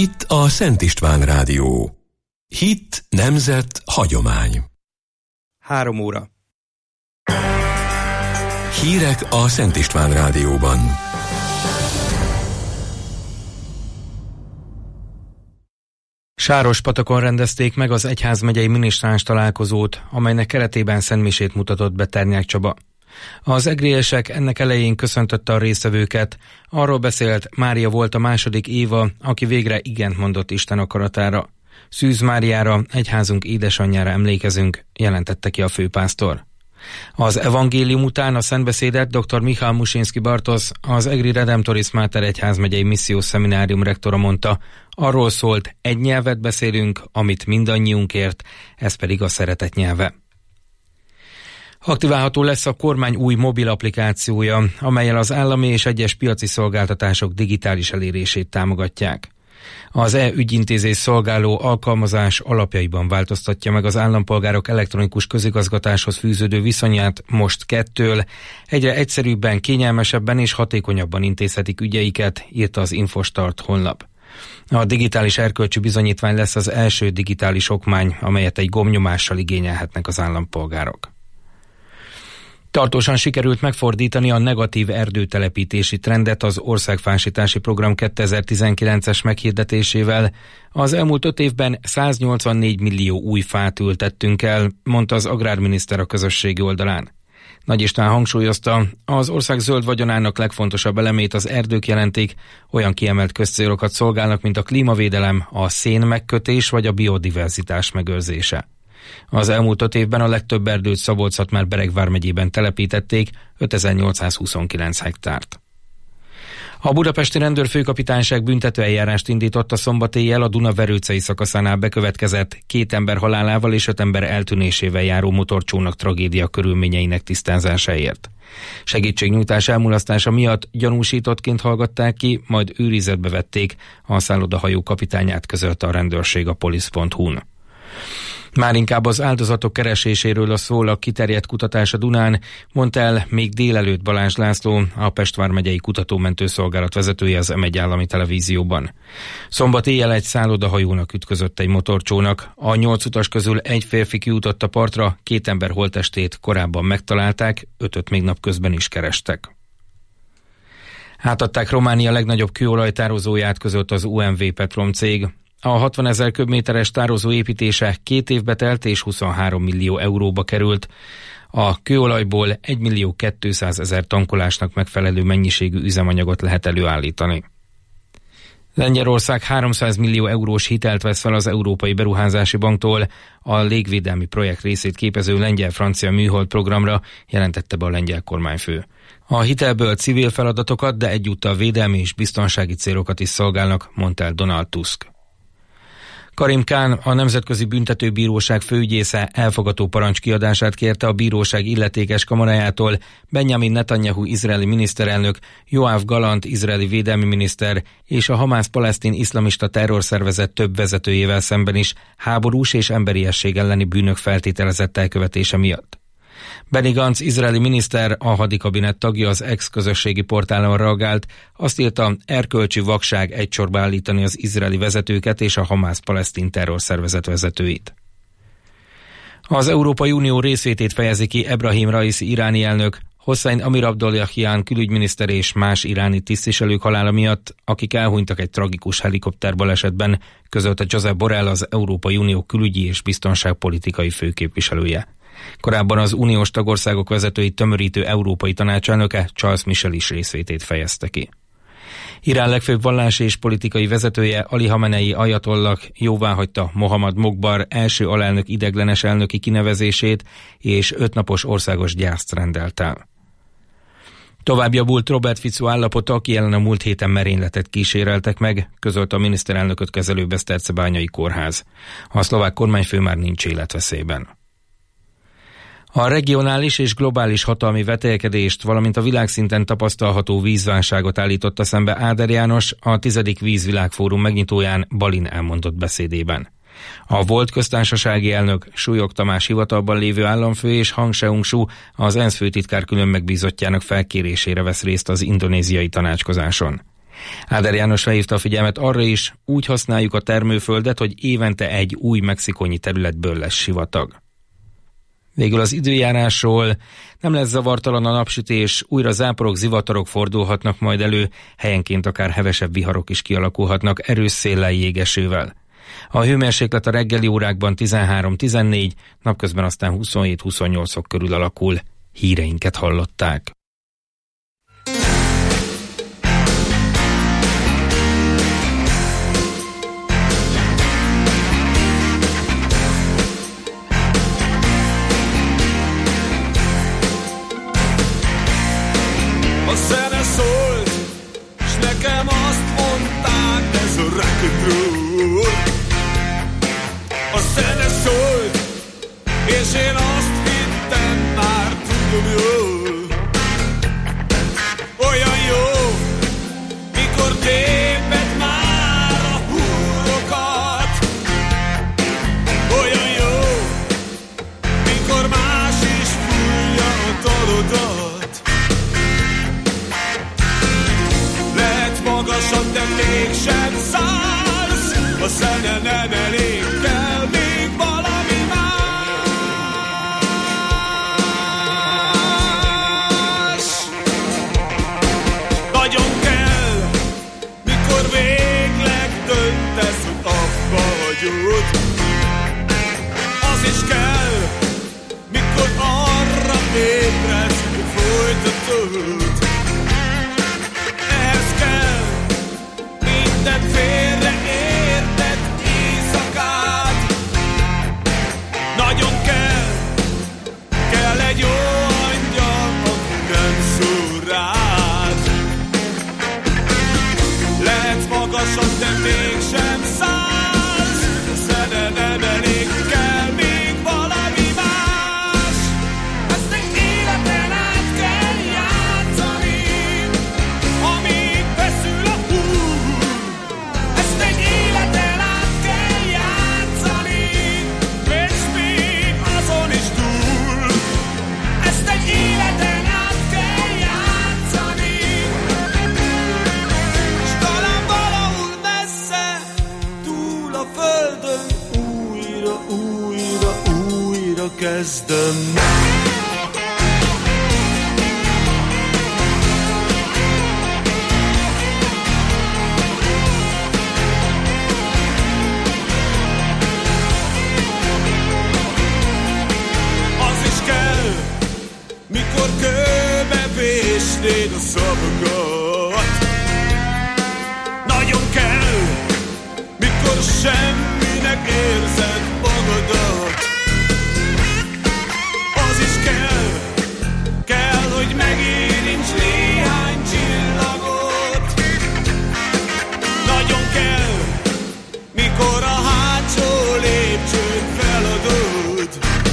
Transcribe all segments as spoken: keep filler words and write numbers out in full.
Itt a Szent István Rádió. Hit, nemzet, hagyomány. Három óra. Hírek a Szent István Rádióban. Sárospatakon rendezték meg az egyházmegyei minisztráns találkozót, amelynek keretében szentmisét mutatott be Ternyák Csaba. Az egriesek ennek elején köszöntötte a résztvevőket, arról beszélt, Mária volt a második Éva, aki végre igent mondott Isten akaratára. Szűz Máriára, egyházunk édesanyjára emlékezünk, jelentette ki a főpásztor. Az evangélium után a szentbeszédet dr. Michal Musinski Bartosz, az Egri Redemptoris Mater egyházmegyei missziós szeminárium rektora mondta, arról szólt, egy nyelvet beszélünk, amit mindannyiunkért, ez pedig a szeretet nyelve. Aktiválható lesz a kormány új mobil applikációja, amellyel az állami és egyes piaci szolgáltatások digitális elérését támogatják. Az e-ügyintézés szolgáló alkalmazás alapjaiban változtatja meg az állampolgárok elektronikus közigazgatáshoz fűződő viszonyát most kettől, egyre egyszerűbben, kényelmesebben és hatékonyabban intézhetik ügyeiket, írta az Infostart honlap. A digitális erkölcsi bizonyítvány lesz az első digitális okmány, amelyet egy gombnyomással igényelhetnek az állampolgárok. Tartósan sikerült megfordítani a negatív erdőtelepítési trendet az országfásítási program kétezer-tizenkilences meghirdetésével. Az elmúlt öt évben száznyolcvannégy millió új fát ültettünk el, mondta az agrárminiszter a közösségi oldalán. Nagy István hangsúlyozta, az ország zöld vagyonának legfontosabb elemét az erdők jelentik, olyan kiemelt közcélokat szolgálnak, mint a klímavédelem, a szén megkötés vagy a biodiverzitás megőrzése. Az elmúlt öt évben a legtöbb erdőt Szabolcs-Szatmár-Bereg vármegyében telepítették, ötezer-nyolcszázhuszonkilenc hektárt. A budapesti rendőrfőkapitányság büntetőeljárást indított a szombat éjjel a Duna-Verőcei szakaszánál bekövetkezett két ember halálával és öt ember eltűnésével járó motorcsónak tragédia körülményeinek tisztázásáért. Segítségnyújtás elmulasztása miatt gyanúsítottként hallgatták ki, majd őrizetbe vették, a szállodahajó kapitányát közölte a rendőrség a polisz pont hu-n. Már inkább az áldozatok kereséséről a szól a kiterjedt kutatás a Dunán, mondta el még délelőtt Balázs László, a Pest vármegyei kutatómentő szolgálat vezetője az em egy állami televízióban. Szombat éjjel egy szállodahajónak ütközött egy motorcsónak. A nyolc utas közül egy férfi kijutott a partra, két ember holttestét korábban megtalálták, ötöt még napközben is kerestek. Átadták Románia legnagyobb kőolajtározóját, között az u em vé Petrom cég. A hatvanezer köbméteres tározó építése két évbe telt és huszonhárom millió euróba került. A kőolajból egymillió kétszázezer tankolásnak megfelelő mennyiségű üzemanyagot lehet előállítani. Lengyelország háromszáz millió eurós hitelt vesz fel az Európai Beruházási Banktól a légvédelmi projekt részét képező lengyel-francia műhold programra, jelentette be a lengyel kormányfő. A hitelből civil feladatokat, de egyúttal védelmi és biztonsági célokat is szolgálnak, mondta el Donald Tusk. Karim Khan, a Nemzetközi Büntetőbíróság főügyésze elfogató parancs kiadását kérte a bíróság illetékes kamarájától Benjamin Netanyahu izraeli miniszterelnök, Yoav Gallant izraeli védelmi miniszter és a Hamász-palesztin iszlamista terrorszervezet több vezetőjével szemben is háborús és emberiesség elleni bűnök feltételezett elkövetése miatt. Benny Gantz izraeli miniszter, a hadikabinet tagja, az ex-közösségi portálon reagált, azt írta, erkölcsi vakság egy sorba állítani az izraeli vezetőket és a Hamász-palesztin terrorszervezet vezetőit. Az Európai Unió részvétét fejezi ki Ebrahim Raisi iráni elnök, Hossein Amir Abdollahian külügyminiszter és más iráni tisztviselők halála miatt, akik elhunytak egy tragikus helikopterbalesetben, közölte Josep Borrell, az Európai Unió külügyi és biztonságpolitikai főképviselője. Korábban az uniós tagországok vezetőit tömörítő Európai Tanácselnöke, Charles Michel is részvétét fejezte ki. Irán legfőbb vallási és politikai vezetője, Ali Hamenei ajatollah jóváhagyta Mohammad Mokbar első alelnök ideiglenes elnöki kinevezését, és ötnapos országos gyászt rendelt el. Tovább javult Robert Fico állapota, aki ellen a múlt héten merényletet kíséreltek meg, közölte a miniszterelnököt kezelő Besztercebányai kórház. A szlovák kormányfő már nincs életveszélyben. A regionális és globális hatalmi vetélkedést, valamint a világszinten tapasztalható vízválságot állította szembe Áder János a tizedik vízvilágfórum megnyitóján Balin elmondott beszédében. A volt köztársasági elnök, Súlyog Tamás hivatalban lévő államfő és Hang Seung-shu az ENSZ főtitkár külön megbízottjának felkérésére vesz részt az indonéziai tanácskozáson. Áder János felhívta a figyelmet arra is, úgy használjuk a termőföldet, hogy évente egy új mexikónyi területből lesz sivatag. Végül az időjárásról: nem lesz zavartalan a napsütés, újra záporok, zivatarok fordulhatnak majd elő, helyenként akár hevesebb viharok is kialakulhatnak erős széllel, jégesővel. A hőmérséklet a reggeli órákban tizenhárom-tizennégy, napközben aztán huszonhét-huszonnyolc fok körül alakul. Híreinket hallották. A zene szólt, s nekem azt mondták, ez a rock and roll. A zene szólt, és én azt hittem, már tudom jól. Olyan jó, mikor téped már a húrokat. Olyan jó, mikor más is fújja a dalodat. Lehet magasan, de mégsem szállsz. A zene nem elég, kell még valami más. Nagyon kell, mikor végleg döntesz, hogy abba hagyod. Az is kell, mikor arra ébredsz, hogy folytatod. Ehhez kell minden félreértett éjszakát. Nagyon kell, kell egy jó angyal, aki nem szól rád. Lehet magasan, de mégsem szállsz. A zene nem elég, kell még valami más. Ezt egy életen át kell játszani, amíg feszül a húr. Ezt egy életen át kell játszani, és még azon is túl. Ezt egy életen át kell játszani, s talán valahol messze, túl a földön, újra, újra, újra kezdem. Az is kell, mikor kőbe vésnéd a szavakat. Nagyon kell, mikor semminek érzed magadat. Az is kell, kell, hogy megérints néhány csillagot. Nagyon kell, mikor a hátsó lépcsőt feladod.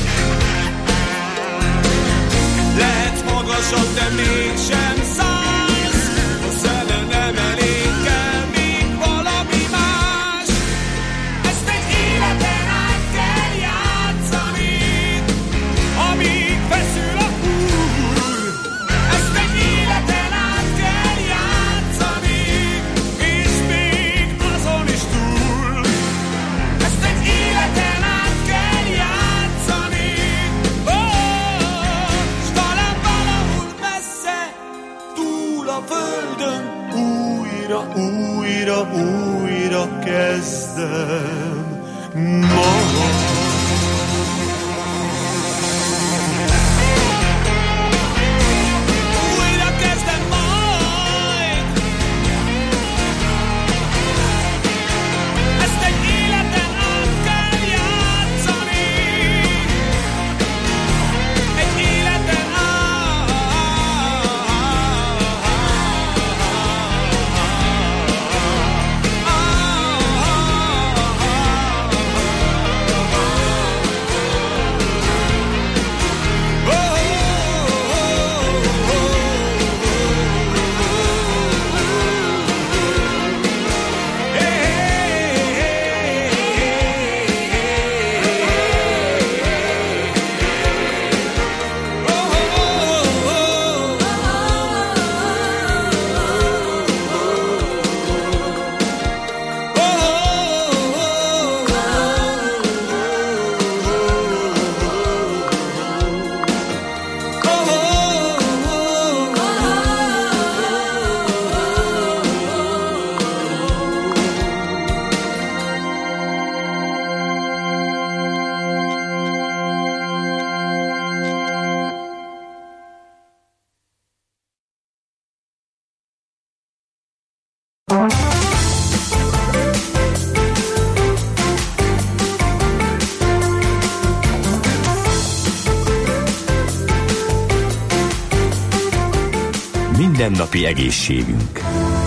Lehet magasabb, de mégsem szállsz. A zene nem elég, kell még valami más. Ezt egy életen át kell játszani, amíg feszül a húr. Ezt egy életen át kell játszani, és még azon is túl. Ezt egy életen át kell játszani, ó, s talán valahol messze, túl a földön, újra, újra, újra kezdem magam. Újra kezdem majd. Ezt egy életen át kell játszani, egy életen át. mindennapi egészségünk.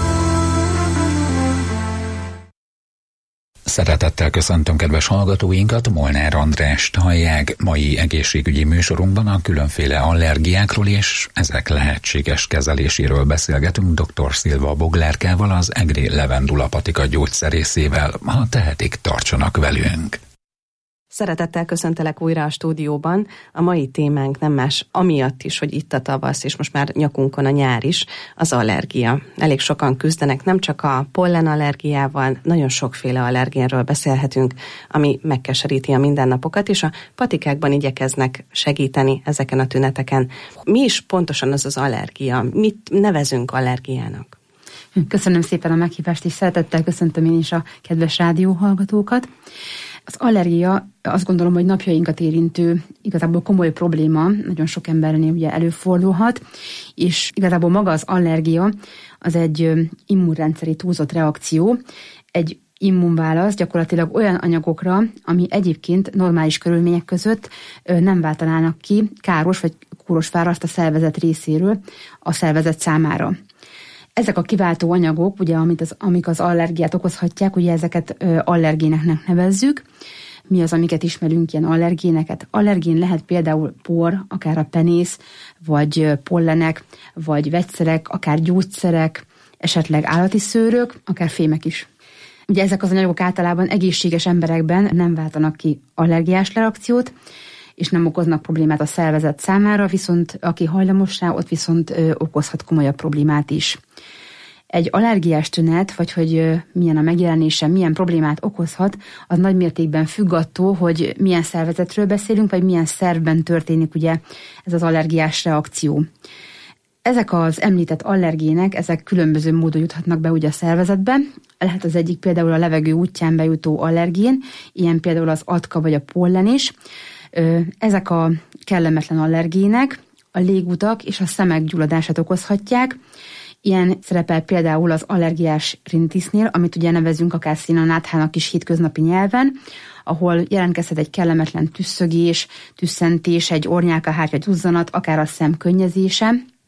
Szeretettel köszöntöm kedves hallgatóinkat, Molnár Andrást hallják. Mai egészségügyi műsorunkban a különféle allergiákról és ezek lehetséges kezeléséről beszélgetünk dr. Szilva Boglárkával, az Egri Levendula Patika gyógyszerészével. Ha tehetik, tartsanak velünk! Szeretettel köszöntelek újra a stúdióban. A mai témánk nem más, amiatt is, hogy itt a tavasz, és most már nyakunkon a nyár is, az allergia. Elég sokan küzdenek, nem csak a pollenallergiával, nagyon sokféle allergénről beszélhetünk, ami megkeseríti a mindennapokat, és a patikákban igyekeznek segíteni ezeken a tüneteken. Mi is pontosan az az allergia? Mit nevezünk allergiának? Köszönöm szépen a meghívást, és szeretettel köszöntöm én is a kedves rádióhallgatókat. Az allergia, azt gondolom, hogy napjainkat érintő igazából komoly probléma, nagyon sok embernél ugye előfordulhat, és igazából maga az allergia az egy immunrendszeri túlzott reakció, egy immunválasz gyakorlatilag olyan anyagokra, ami egyébként normális körülmények között nem váltanának ki káros vagy kóros választ a szervezet részéről a szervezet számára. Ezek a kiváltó anyagok, ugye, amit az, amik az allergiát okozhatják, ugye ezeket ö, allergéneknek nevezzük. Mi az, amiket ismerünk, ilyen allergéneket? Allergén lehet például por, akár a penész, vagy pollenek, vagy vegyszerek, akár gyógyszerek, esetleg állati szőrök, akár fémek is. Ugye ezek az anyagok általában egészséges emberekben nem váltanak ki allergiás reakciót, és nem okoznak problémát a szervezet számára, viszont aki hajlamos rá, ott viszont ö, okozhat komolyabb problémát is. Egy allergiás tünet, vagy hogy ö, milyen a megjelenése, milyen problémát okozhat, az nagy mértékben függ attól, hogy milyen szervezetről beszélünk, vagy milyen szervben történik ugye ez az allergiás reakció. Ezek az említett allergének, ezek különböző módon juthatnak be ugye a szervezetbe. Lehet az egyik például a levegő útján bejutó allergén, ilyen például az atka vagy a pollen is. Ezek a kellemetlen allergének a légutak és a szemek gyulladását okozhatják. Ilyen szerepel például az allergiás rinitisnél, amit ugye nevezünk akár színanáthának is hétköznapi nyelven, ahol jelentkezhet egy kellemetlen tüsszögés, tüsszentés, egy ornyálkahártya duzzanat, akár a szem könnyezése.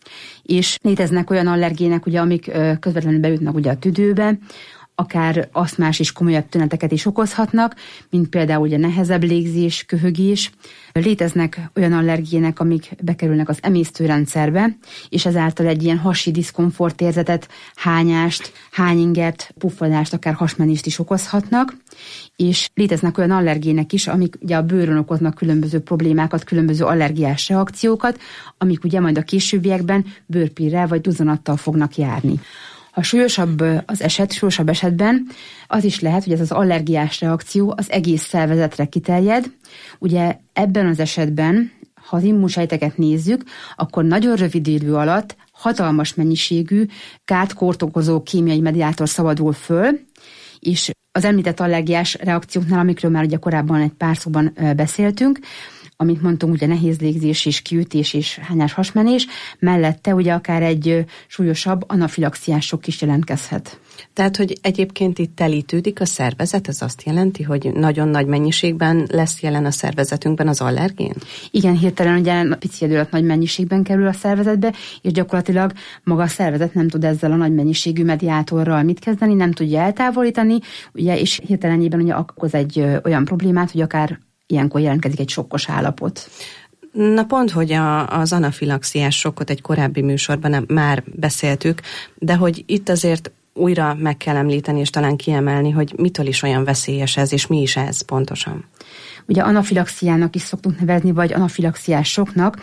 És léteznek olyan allergének, ugye, amik közvetlenül bejutnak ugye a tüdőbe, akár asztmás és komolyabb tüneteket is okozhatnak, mint például ugye nehezebb légzés, köhögés. Léteznek olyan allergének, amik bekerülnek az emésztőrendszerbe, és ezáltal egy ilyen hasi diszkomfort érzetet, hányást, hányinget, puffadást, akár hasmenést is okozhatnak. És léteznek olyan allergének is, amik ugye a bőrön okoznak különböző problémákat, különböző allergiás reakciókat, amik ugye majd a későbbiekben bőrpírrel vagy duzzanattal fognak járni. Ha súlyosabb az eset, súlyosabb esetben az is lehet, hogy ez az allergiás reakció az egész szervezetre kiterjed. Ugye ebben az esetben, ha az immunsejteket nézzük, akkor nagyon rövid idő alatt hatalmas mennyiségű kárt okozó kémiai mediátor szabadul föl, és az említett allergiás reakcióknál, amikről már ugye korábban egy pár szóban beszéltünk, amit mondtunk, ugye nehéz légzés és kiütés és hányás hasmenés, mellette ugye akár egy súlyosabb anafilaxiás sok is jelentkezhet. Tehát, hogy egyébként itt telítődik a szervezet, ez azt jelenti, hogy nagyon nagy mennyiségben lesz jelen a szervezetünkben az allergén? Igen, hirtelen ugye pici idő alatt nagy mennyiségben kerül a szervezetbe, és gyakorlatilag maga a szervezet nem tud ezzel a nagy mennyiségű mediátorral mit kezdeni, nem tudja eltávolítani, ugye, és hirtelenében ugye okoz egy ö, olyan problémát, hogy akár ilyenkor jelentkezik egy sokkos állapot. Na pont, hogy a, az anafilaxiás sokkot egy korábbi műsorban nem, már beszéltük, de hogy itt azért újra meg kell említeni, és talán kiemelni, hogy mitől is olyan veszélyes ez, és mi is ez pontosan. Ugye anafilaxiának is szoktunk nevezni, vagy anafilaxiás sokknak.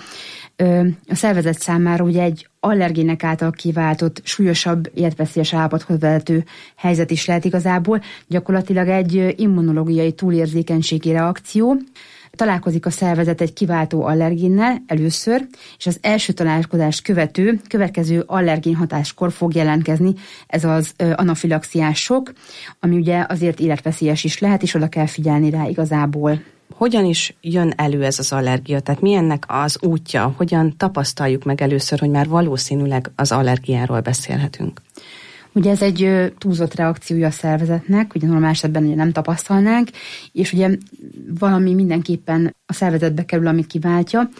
A szervezet számára ugye egy allergének által kiváltott súlyosabb életveszélyes állapothoz vezető helyzet is lehet igazából, gyakorlatilag egy immunológiai túlérzékenységi reakció. Találkozik a szervezet egy kiváltó allergénnel először, és az első találkozást követő, következő allergén hatáskor fog jelentkezni ez az anafilaxiás sok, ami ugye azért életveszélyes is lehet, és oda kell figyelni rá igazából. Hogyan is jön elő ez az allergia? Tehát mi ennek az útja? Hogyan tapasztaljuk meg először, hogy már valószínűleg az allergiáról beszélhetünk? Ugye ez egy túlzott reakciója a szervezetnek, ugye normál esetben ugye nem tapasztalnánk, és ugye valami mindenképpen a szervezetbe kerül, ami kiváltja.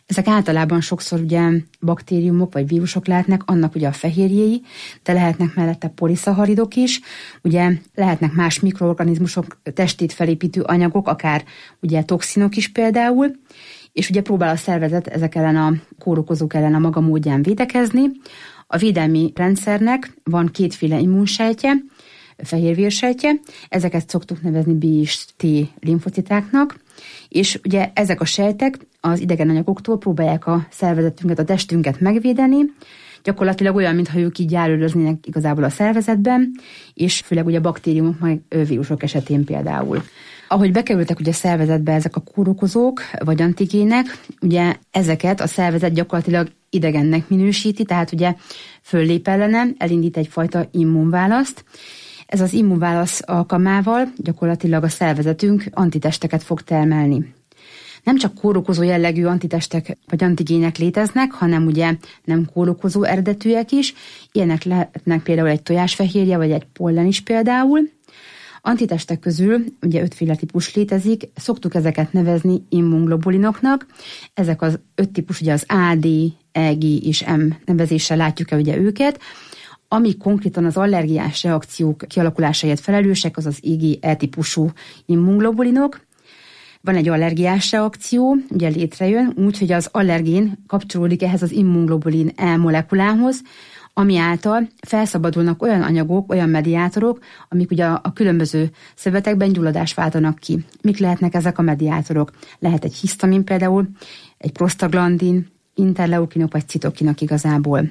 Ezek általában sokszor ugye baktériumok vagy vírusok lehetnek, annak ugye a fehérjéi, de lehetnek mellette poliszaharidok is, ugye lehetnek más mikroorganizmusok, testét felépítő anyagok, akár ugye toxinok is például, és ugye próbál a szervezet ezek ellen a kórokozók ellen a maga módján védekezni. A védelmi rendszernek van kétféle immunsejtje, fehérvérsejtje, ezeket szoktuk nevezni B és T limfocitáknak, és ugye ezek a sejtek az idegen anyagoktól próbálják a szervezetünket, a testünket megvédeni, gyakorlatilag olyan, mintha ők így járőröznének igazából a szervezetben, és főleg ugye baktériumok, meg vírusok esetén például. Ahogy bekerültek ugye a szervezetbe ezek a kórokozók, vagy antigének, ugye ezeket a szervezet gyakorlatilag idegennek minősíti, tehát ugye föllép ellene, elindít egyfajta immunválaszt. Ez az immunválasz alkalmával gyakorlatilag a szervezetünk antitesteket fog termelni. Nem csak kórokozó jellegű antitestek vagy antigének léteznek, hanem ugye nem kórokozó eredetűek is. Ilyenek lehetnek például egy tojásfehérje, vagy egy pollen is például. Antitestek közül ugye ötféle típus létezik, szoktuk ezeket nevezni immunglobulinoknak. Ezek az öt típus, ugye az A, D, E, G és M nevezéssel látjuk el ugye őket. Ami konkrétan az allergiás reakciók kialakulásáért felelősek, az az I G E típusú immunglobulinok. Van egy allergiás reakció, ugye létrejön, úgyhogy az allergén kapcsolódik ehhez az immunglobulin E molekulához, ami által felszabadulnak olyan anyagok, olyan mediátorok, amik ugye a, a különböző szövetekben gyulladást váltanak ki. Mik lehetnek ezek a mediátorok? Lehet egy hisztamin például, egy prostaglandin, interleukinok vagy citokinok igazából.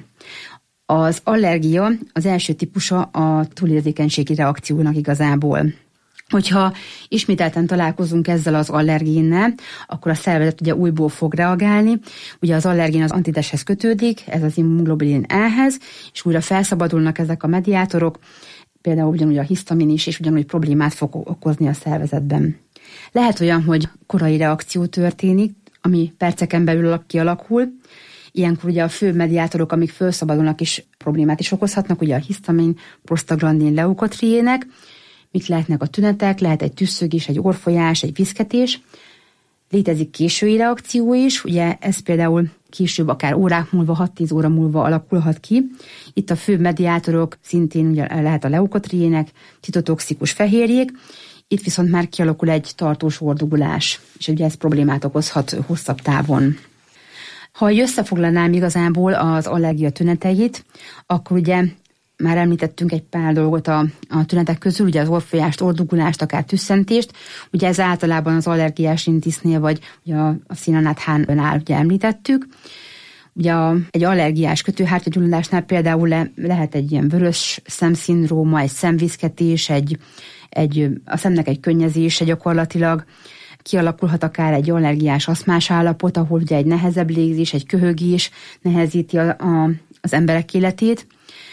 Az allergia az első típusa a túlérzékenységi reakciónak igazából. Hogyha ismételten találkozunk ezzel az allergénnel, akkor a szervezet ugye újból fog reagálni. Ugye az allergén az antitesthez kötődik, ez az immunglobulin E-hez, és újra felszabadulnak ezek a mediátorok, például ugyanúgy a hisztamin is, és ugyanúgy problémát fog okozni a szervezetben. Lehet olyan, hogy korai reakció történik, ami perceken belül kialakul. Ilyenkor ugye a fő mediátorok, amik felszabadulnak is problémát is okozhatnak, ugye a hisztamin, prostaglandin, leukotriének. Mik lehetnek a tünetek? Lehet egy tüsszögés, egy orrfolyás, egy viszketés. Létezik késői reakció is, ugye ez például később, akár órák múlva, hat-tíz óra múlva alakulhat ki. Itt a fő mediátorok szintén ugye lehet a leukotriének, citotoxikus fehérjék. Itt viszont már kialakul egy tartós ordugulás, és ugye ez problémát okozhat hosszabb távon. Ha összefoglalnám igazából az allergia tüneteit, akkor ugye már említettünk egy pár dolgot a, a tünetek közül, ugye az orrfolyást, ordugulást, akár tüsszentést. Ugye ez általában az allergiás rinitisnél, vagy ugye a, a színanáthánál ugye említettük. Ugye a, egy allergiás kötőhártyagyulladásnál például le, lehet egy ilyen vörös szemszindróma, egy szemviszketés, egy, egy, a szemnek egy könnyezése gyakorlatilag. Kialakulhat akár egy allergiás aszmás állapot, ahol ugye egy nehezebb légzés, egy köhögés nehezíti a, a, az emberek életét.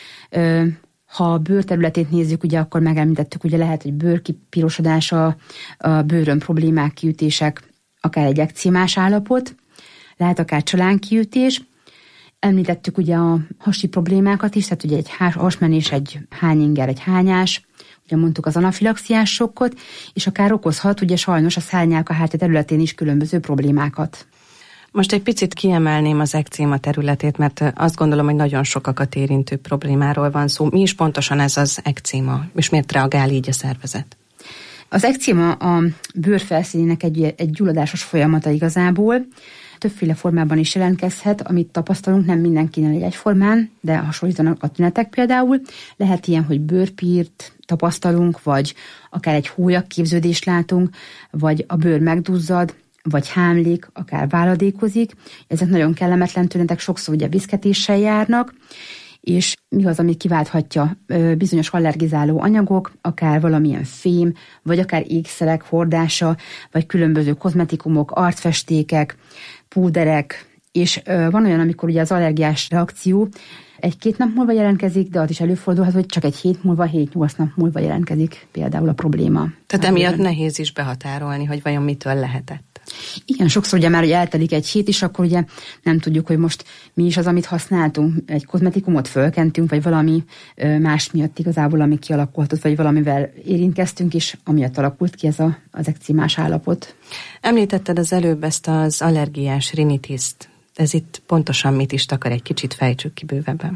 Ha a bőr területét nézzük, ugye akkor megemlítettük, ugye lehet egy bőrkipirosodás, a, a bőrön problémák, kiütések, akár egy ekcémás állapot, lehet akár csalánkiütés. Említettük ugye a hasi problémákat is, tehát ugye egy hasmenés, egy hányinger, egy hányás, ugye mondtuk az anafilaxiás sokkot, és akár okozhat ugye sajnos a szárnyálkahártya területén is különböző problémákat. Most egy picit kiemelném az ekcéma területét, mert azt gondolom, hogy nagyon sokakat érintő problémáról van szó. Mi is pontosan ez az ekcéma, és miért reagál így a szervezet? Az ekcéma a bőr felszínének egy, egy gyulladásos folyamata igazából. Többféle formában is jelentkezhet, amit tapasztalunk, nem mindenkinél egyformán, de hasonlítanak a tünetek például. Lehet ilyen, hogy bőrpírt tapasztalunk, vagy akár egy hólyakképződést látunk, vagy a bőr megduzzad, vagy hámlik, akár váladékozik. Ezek nagyon kellemetlen tünetek, sokszor ugye viszketéssel járnak, és mi az, ami kiválthatja bizonyos allergizáló anyagok, akár valamilyen fém, vagy akár ékszerek hordása, vagy különböző kozmetikumok, arcfestékek, púderek, és van olyan, amikor ugye az allergiás reakció egy-két nap múlva jelentkezik, de az is előfordulhat, hogy csak egy hét múlva, hét-nyolc nap múlva jelentkezik például a probléma. Tehát emiatt nehéz is behatárolni, hogy vajon mitől lehetett. Igen, sokszor ugye már, hogy eltelik egy hét is, akkor ugye nem tudjuk, hogy most mi is az, amit használtunk. Egy kozmetikumot fölkentünk, vagy valami más miatt igazából, ami kialakult, vagy valamivel érintkeztünk, és amiatt alakult ki ez a, az ekcémás állapot. Említetted az előbb ezt az allergiás rinitiszt. Ez itt pontosan mit is takar, egy kicsit fejtsük ki bővebben.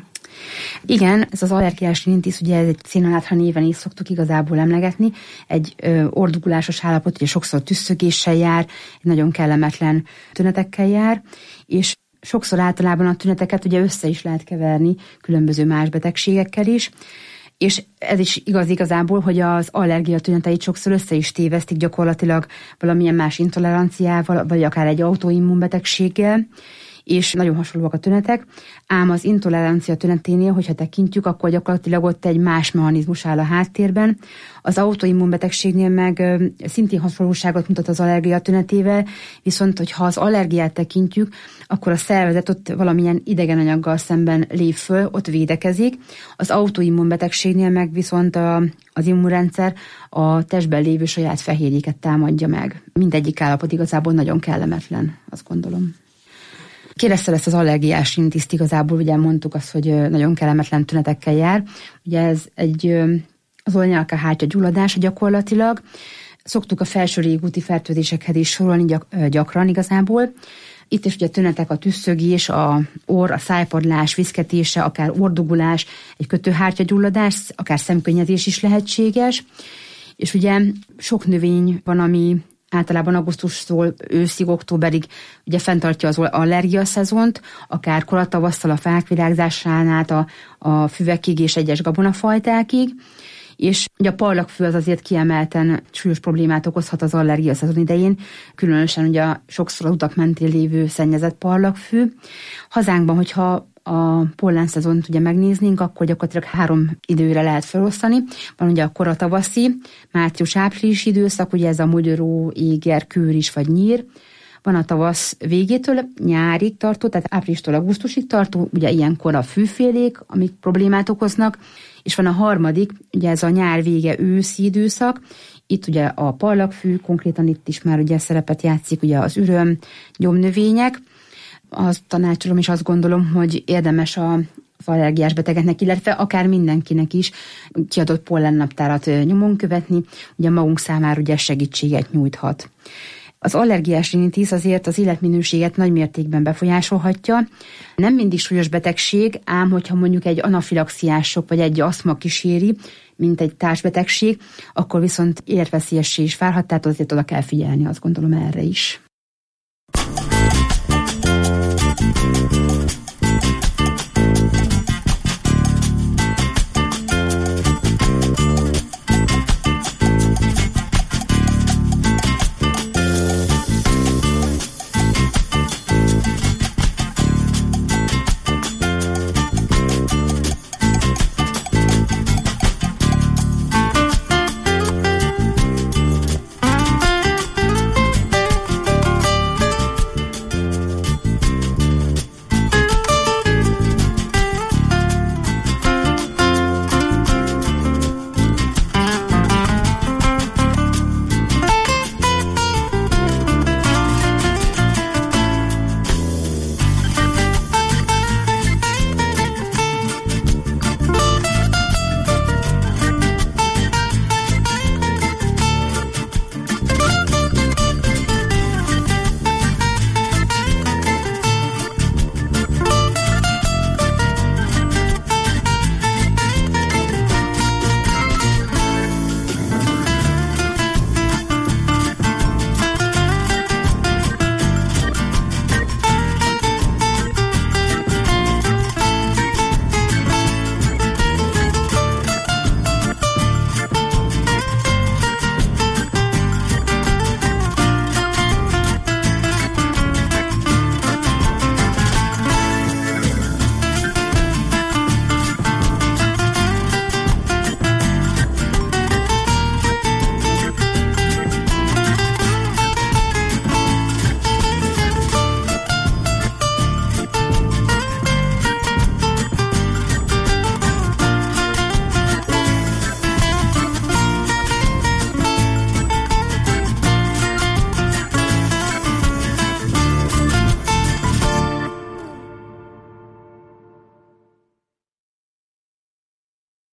Igen, ez az allergiás rinitis, ugye ez egy szénaláthra néven is szoktuk igazából emlegetni, egy ö, ordugulásos állapot, ugye sokszor tüsszögéssel jár, egy nagyon kellemetlen tünetekkel jár, és sokszor általában a tüneteket ugye össze is lehet keverni különböző más betegségekkel is, és ez is igaz igazából, hogy az allergia tüneteit sokszor össze is tévesztik gyakorlatilag valamilyen más intoleranciával, vagy akár egy autoimmunbetegséggel, és nagyon hasonlóak a tünetek, ám az intolerancia tüneténél, hogyha tekintjük, akkor gyakorlatilag ott egy más mechanizmus áll a háttérben. Az autoimmunbetegségnél meg szintén hasonlóságot mutat az allergia tünetével, viszont hogyha az allergiát tekintjük, akkor a szervezet ott valamilyen idegen anyaggal szemben lép föl, ott védekezik. Az autoimmunbetegségnél meg viszont a, az immunrendszer a testben lévő saját fehérjéket támadja meg. Mindegyik állapot igazából nagyon kellemetlen, azt gondolom. Kérdezted ezt az allergiás rinitiszt, igazából ugye mondtuk azt, hogy nagyon kellemetlen tünetekkel jár. Ugye ez egy az oldalnyálkahártya gyulladása gyakorlatilag. Szoktuk a felső légúti fertőzésekhez is sorolni gyak, gyakran igazából. Itt is ugye tünetek, a tüsszögés, a orr, a szájpadlás, viszketése, akár ordugulás, egy kötőhártya gyulladás, akár szemkönnyezés is lehetséges. És ugye sok növény van, ami általában augusztustól őszig, októberig ugye fenntartja az allergiaszezont, akár koratavasszal a fák virágzásán át a, a füvekig és egyes gabonafajtákig, és ugye a parlagfű az azért kiemelten súlyos problémát okozhat az allergiaszezon idején, különösen ugye sokszor az utak mentén lévő szennyezett parlagfű. Hazánkban, hogyha a pollenszezont ugye megnéznénk, akkor gyakorlatilag három időre lehet felosztani. Van ugye a koratavaszi, március-április időszak, ugye ez a mogyoró, éger, kőris vagy nyír. Van a tavasz végétől nyárig tartó, tehát áprilistól augusztusig tartó, ugye ilyenkor a fűfélék, amik problémát okoznak, és van a harmadik, ugye ez a nyár vége, őszi időszak. Itt ugye a parlagfű, konkrétan itt is már ugye szerepet játszik ugye az üröm, gyomnövények. Azt tanácsolom, és azt gondolom, hogy érdemes a az allergiás betegeknek, illetve akár mindenkinek is kiadott pollennaptárat nyomon követni, ugye magunk számára ugye segítséget nyújthat. Az allergiás rinitis azért az életminőséget nagy mértékben befolyásolhatja. Nem mindig súlyos betegség, ám hogyha mondjuk egy anafilaxiás sok vagy egy aszma kíséri, mint egy társbetegség, akkor viszont életveszélyessé is válhat, tehát azért oda kell figyelni, azt gondolom erre is.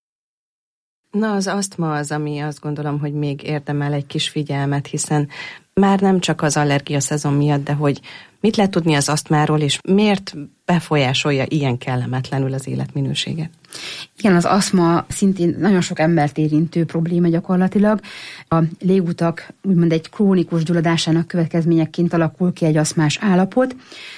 Na, az asztma az, ami azt gondolom, hogy még érdemel egy kis figyelmet, hiszen Már nem csak az allergia szezon miatt, de hogy mit lehet tudni az asztmáról, és miért befolyásolja ilyen kellemetlenül az életminőséget? Igen, az aszma szintén nagyon sok embert érintő probléma gyakorlatilag. A légutak úgymond egy krónikus gyulladásának következményeként alakul ki egy aszmás állapot.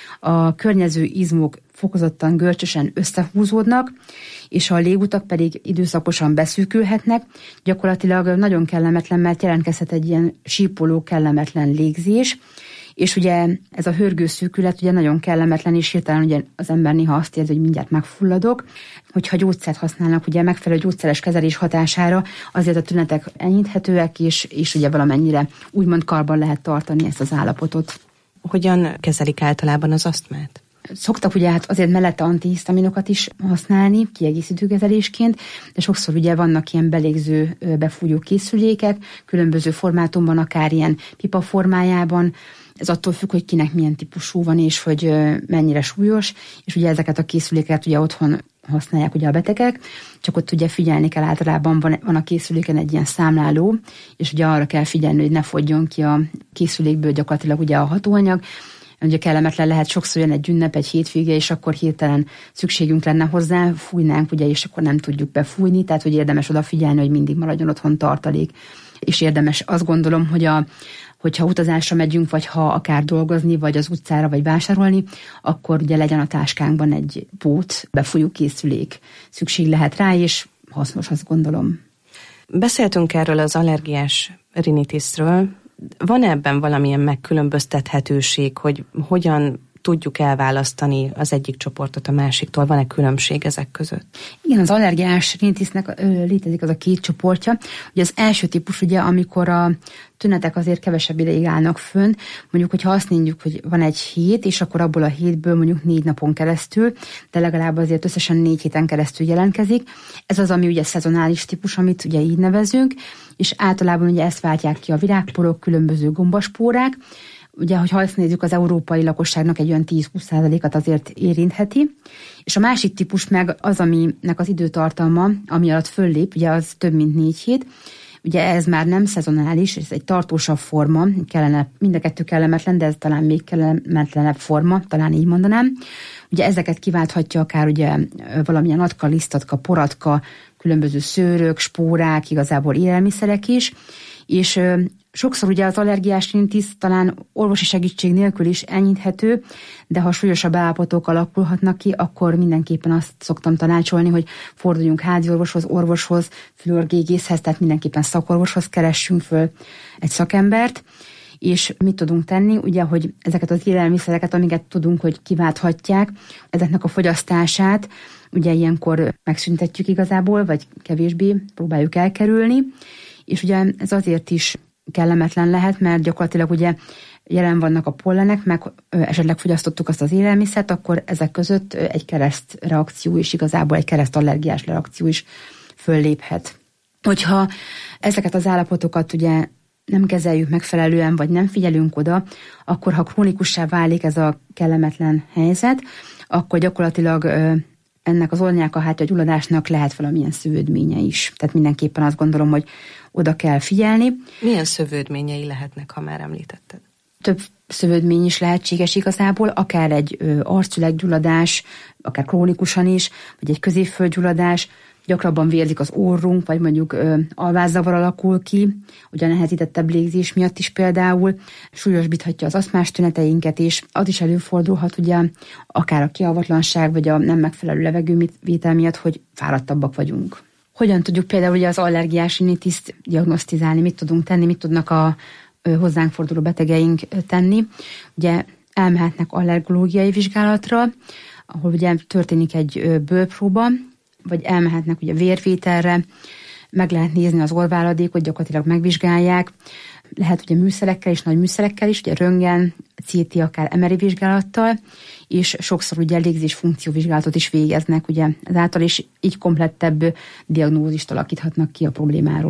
A környező izmok fokozottan görcsösen összehúzódnak, és a légutak pedig időszakosan beszűkülhetnek. Gyakorlatilag nagyon kellemetlen, mert jelentkezhet egy ilyen sípoló, kellemetlen légzés, és ugye ez a hörgőszűkület ugye nagyon kellemetlen, és hirtelen ugye az ember néha azt érzi, hogy mindjárt megfulladok. Hogyha gyógyszert használnak, ugye megfelelő gyógyszeres kezelés hatására, azért a tünetek enyhíthetőek, és, és ugye valamennyire úgymond karban lehet tartani ezt az állapotot. Hogyan kezelik általában az asztmát? Szoktak ugye hát azért mellette antihisztaminokat is használni kiegészítő kezelésként, de sokszor ugye vannak ilyen belégző, befújó készülékek, különböző formátumban, akár ilyen pipa formájában. Ez attól függ, hogy kinek milyen típusú van, és hogy mennyire súlyos, és ugye ezeket a készüléket ugye otthon használják ugye a betegek, csak ott ugye figyelni kell, általában van, van a készüléken egy ilyen számláló, és ugye arra kell figyelni, hogy ne fogjon ki a készülékből gyakorlatilag ugye a hatóanyag. Ugye kellemetlen lehet, sokszor jön egy ünnep, egy hétvége, és akkor hirtelen szükségünk lenne hozzá, fújnánk, ugye, és akkor nem tudjuk befújni, tehát hogy érdemes odafigyelni, hogy mindig maradjon otthon tartalék. És érdemes, azt gondolom, hogy a, hogyha utazásra megyünk, vagy ha akár dolgozni, vagy az utcára, vagy vásárolni, akkor ugye legyen a táskánkban egy pót, befújó készülék. Szükség lehet rá, és hasznos, azt gondolom. Beszéltünk erről az allergiás rinitisről. Van ebben valamilyen megkülönböztethetőség, hogy hogyan tudjuk elválasztani az egyik csoportot a másiktól? Van-e különbség ezek között? Igen, az allergiás rinitisnek létezik az a két csoportja. Ugye az első típus, ugye, amikor a tünetek azért kevesebb ideig állnak fönn, mondjuk, hogyha azt mondjuk, hogy van egy hét, és akkor abból a hétből mondjuk négy napon keresztül, de legalább azért összesen négy héten keresztül jelentkezik. Ez az, ami ugye szezonális típus, amit ugye így nevezünk, és általában ugye ezt váltják ki a virágporok, különböző gombaspórák. Ugye, hogyha azt nézzük, az európai lakosságnak egy olyan tíz-húsz százalékat azért érintheti. És a másik típus meg az, aminek az időtartalma, ami alatt föllép, ugye az több mint négy hét. Ugye ez már nem szezonális, ez egy tartósabb forma, kellene, mind a kettő kellemetlen, de ez talán még kellemetlenebb forma, talán így mondanám. Ugye ezeket kiválthatja akár ugye valamilyen atka, lisztatka, poratka, különböző szőrök, spórák, igazából élelmiszerek is, és sokszor ugye az allergiás rinitis talán orvosi segítség nélkül is enyhíthető, de ha súlyosabb állapotok alakulhatnak ki, akkor mindenképpen azt szoktam tanácsolni, hogy forduljunk háziorvoshoz, orvoshoz, fülorgégészhez, tehát mindenképpen szakorvoshoz keressünk föl egy szakembert, és mit tudunk tenni, ugye, hogy ezeket az élelmiszereket, amiket tudunk, hogy kiválthatják, ezeknek a fogyasztását, ugye ilyenkor megszüntetjük igazából, vagy kevésbé próbáljuk elkerülni, és ugye ez azért is kellemetlen lehet, mert gyakorlatilag ugye jelen vannak a pollenek, meg esetleg fogyasztottuk azt az élelmiszert, akkor ezek között egy kereszt reakció is, igazából egy kereszt allergiás reakció is fölléphet. Hogyha ezeket az állapotokat ugye nem kezeljük megfelelően, vagy nem figyelünk oda, akkor ha krónikussá válik ez a kellemetlen helyzet, akkor gyakorlatilag ennek az orrnyálkahártya gyulladásnak lehet valamilyen szövődménye is. Tehát mindenképpen azt gondolom, hogy oda kell figyelni. Milyen szövődményei lehetnek, ha már említetted? Több szövődmény is lehetséges igazából, akár egy arcüleggyulladás, akár krónikusan is, vagy egy középföldgyulladás, gyakrabban vérzik az orrunk, vagy mondjuk ö, alvászavar alakul ki, ugye a nehezítettebb légzés miatt is például, súlyosbíthatja az asztmás tüneteinket, és az is előfordulhat ugye akár a kialvatlanság, vagy a nem megfelelő levegővétel miatt, hogy fáradtabbak vagyunk. Hogyan tudjuk például ugye az allergiás rinitiszt diagnosztizálni, mit tudunk tenni, mit tudnak a ö, hozzánk forduló betegeink tenni. Ugye elmehetnek allergológiai vizsgálatra, ahol ugye történik egy ö, bőrpróba, vagy elmehetnek ugye vérvételre, meg lehet nézni az orrváladékot, gyakorlatilag megvizsgálják. Lehet ugye műszerekkel is, nagy műszerekkel is, ugye röntgen, cé té, akár em er i vizsgálattal, és sokszor ugye légzés funkcióvizsgálatot is végeznek, ugye ezáltal is így komplettebb diagnózist alakíthatnak ki a problémáról.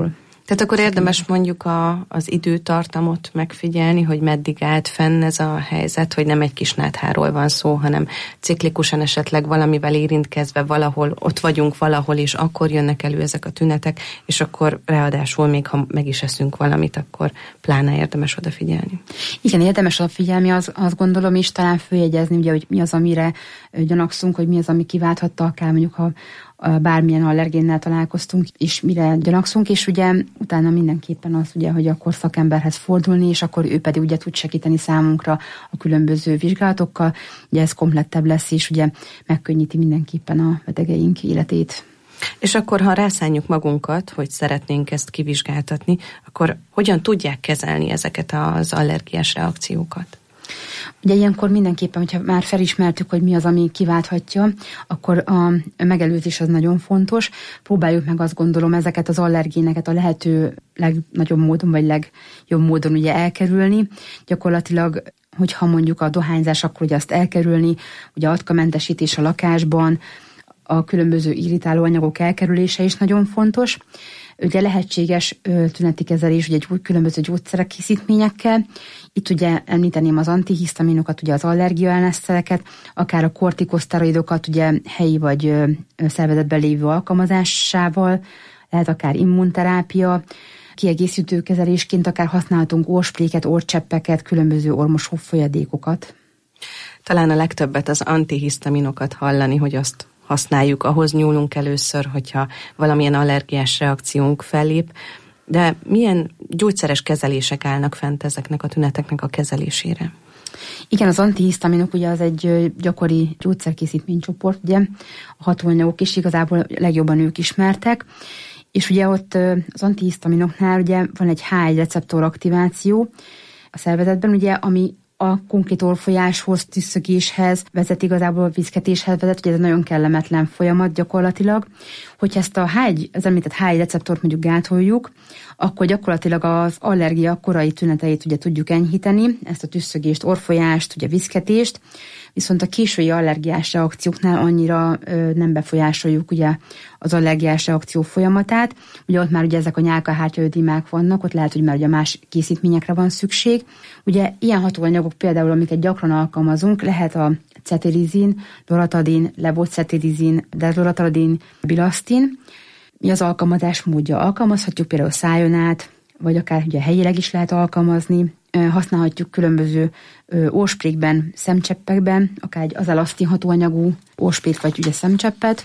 Tehát akkor érdemes mondjuk a, az időtartamot megfigyelni, hogy meddig állt fenn ez a helyzet, hogy nem egy kis nátháról van szó, hanem ciklikusan esetleg valamivel érintkezve valahol, ott vagyunk valahol, és akkor jönnek elő ezek a tünetek, és akkor ráadásul még ha meg is eszünk valamit, akkor pláne érdemes odafigyelni. Igen, érdemes odafigyelni, az, azt gondolom, és talán följegyezni, ugye, hogy mi az, amire gyanakszunk, hogy mi az, ami kiválthatta akár mondjuk, ha bármilyen allergénnel találkoztunk, és mire gyanakszunk, és ugye utána mindenképpen az, ugye, hogy akkor szakemberhez fordulni, és akkor ő pedig ugye tud segíteni számunkra a különböző vizsgálatokkal, ugye ez komplettebb lesz, és ugye megkönnyíti mindenképpen a betegeink életét. És akkor, ha rászánjuk magunkat, hogy szeretnénk ezt kivizsgáltatni, akkor hogyan tudják kezelni ezeket az allergiás reakciókat? Ugye ilyenkor mindenképpen, hogyha már felismertük, hogy mi az, ami kiválthatja, akkor a megelőzés az nagyon fontos. Próbáljuk meg, azt gondolom, ezeket az allergéneket a lehető legnagyobb módon, vagy legjobb módon ugye elkerülni. Gyakorlatilag, hogyha mondjuk a dohányzás, akkor ugye azt elkerülni, ugye atkamentesítés a lakásban, a különböző irritáló anyagok elkerülése is nagyon fontos. Ugye lehetséges ö, tüneti kezelés ugye egy különböző gyógyszerek készítményekkel. Itt ugye említeném az antihisztaminokat, ugye az allergiaellenszereket, akár a kortikoszteroidokat, ugye helyi vagy ö, szervezetben lévő alkalmazásával, lehet akár immunterápia, kiegészítő kezelésként akár használhatunk orrspréket, orrcseppeket, különböző ormosó folyadékokat. Talán a legtöbbet az antihisztaminokat hallani, hogy azt használjuk, ahhoz nyúlunk először, hogyha valamilyen allergiás reakciónk fellép, de milyen gyógyszeres kezelések állnak fent ezeknek a tüneteknek a kezelésére? Igen, az antihisztaminok ugye az egy gyakori gyógyszerkészítménycsoport, ugye a hatóanyagok is igazából legjobban ők ismertek, és ugye ott az antihisztaminoknál ugye van egy há egy receptor aktiváció a szervezetben, ugye, ami a konkrét orrfolyáshoz, tüsszögéshez vezet, igazából viszketéshez vezet, ugye ez egy nagyon kellemetlen folyamat gyakorlatilag. Hogyha ezt a há egy, az említett há egy receptort mondjuk gátoljuk, akkor gyakorlatilag az allergia korai tüneteit ugye tudjuk enyhíteni, ezt a tüsszögést, orrfolyást, ugye viszketést, viszont a késői allergiás reakcióknál annyira ö, nem befolyásoljuk ugye az allergiás reakció folyamatát. Ugye ott már ugye ezek a nyálkahártyaödémák vannak, ott lehet, hogy már ugye más készítményekre van szükség. Ugye ilyen hatóanyagok például, amiket gyakran alkalmazunk, lehet a cetilizin, loratadin, levocetilizin, dezloratadin, bilasztin. Mi az alkalmazás módja? Alkalmazhatjuk például szájon át, vagy akár ugye helyileg is lehet alkalmazni. Használhatjuk különböző orrsprékben, szemcseppekben, akár egy az elasztin hatóanyagú orrsprét, vagy ugye szemcseppet.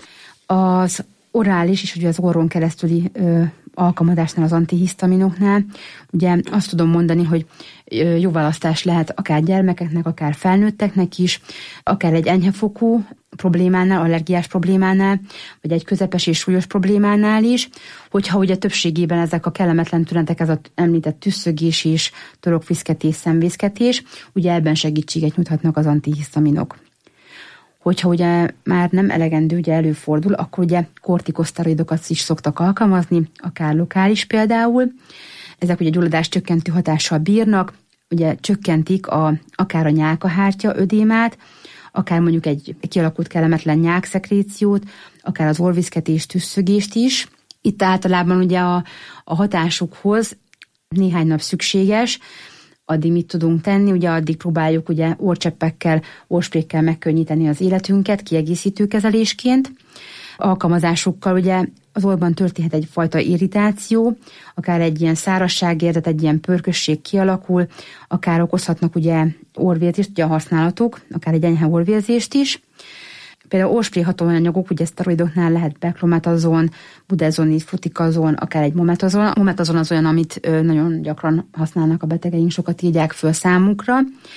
Az orális és ugye az orron keresztüli ö, alkalmazásnál, az antihisztaminoknál, ugye azt tudom mondani, hogy ö, jó választás lehet akár gyermekeknek, akár felnőtteknek is, akár egy enyhefokú problémánál, allergiás problémánál, vagy egy közepes és súlyos problémánál is, hogyha ugye többségében ezek a kellemetlen tünetek, ez az említett tüsszögés és torokviszketés, szemviszketés, ugye ebben segítséget nyújthatnak az antihisztaminok. Hogyha ugye már nem elegendő, ugye előfordul, akkor ugye kortikoszteroidokat is szoktak alkalmazni, akár lokális például. Ezek ugye gyulladás csökkentő hatással bírnak, ugye csökkentik a, akár a nyálkahártya ödémát, akár mondjuk egy kialakult kellemetlen nyákszekréciót, akár az orrviszketést, tüsszögést is. Itt általában ugye a, a hatásukhoz néhány nap szükséges, addig mit tudunk tenni, ugye addig próbáljuk ugye orrcseppekkel, orrsprékkel megkönnyíteni az életünket, kiegészítő kezelésként. Alkalmazásukkal ugye az orrban történhet egyfajta irritáció, akár egy ilyen szárazságérzet, egy ilyen pörkösség kialakul, akár okozhatnak ugye orrvérzést, ugye a használatuk, akár egy enyhe orrvérzést is. Például orrspré hatóanyagok, ugye szteroidoknál lehet beklometazon, budezonid, flutikazon, akár egy mometazon. A mometazon az olyan, amit nagyon gyakran használnak a betegeink, sokat írják föl számukra.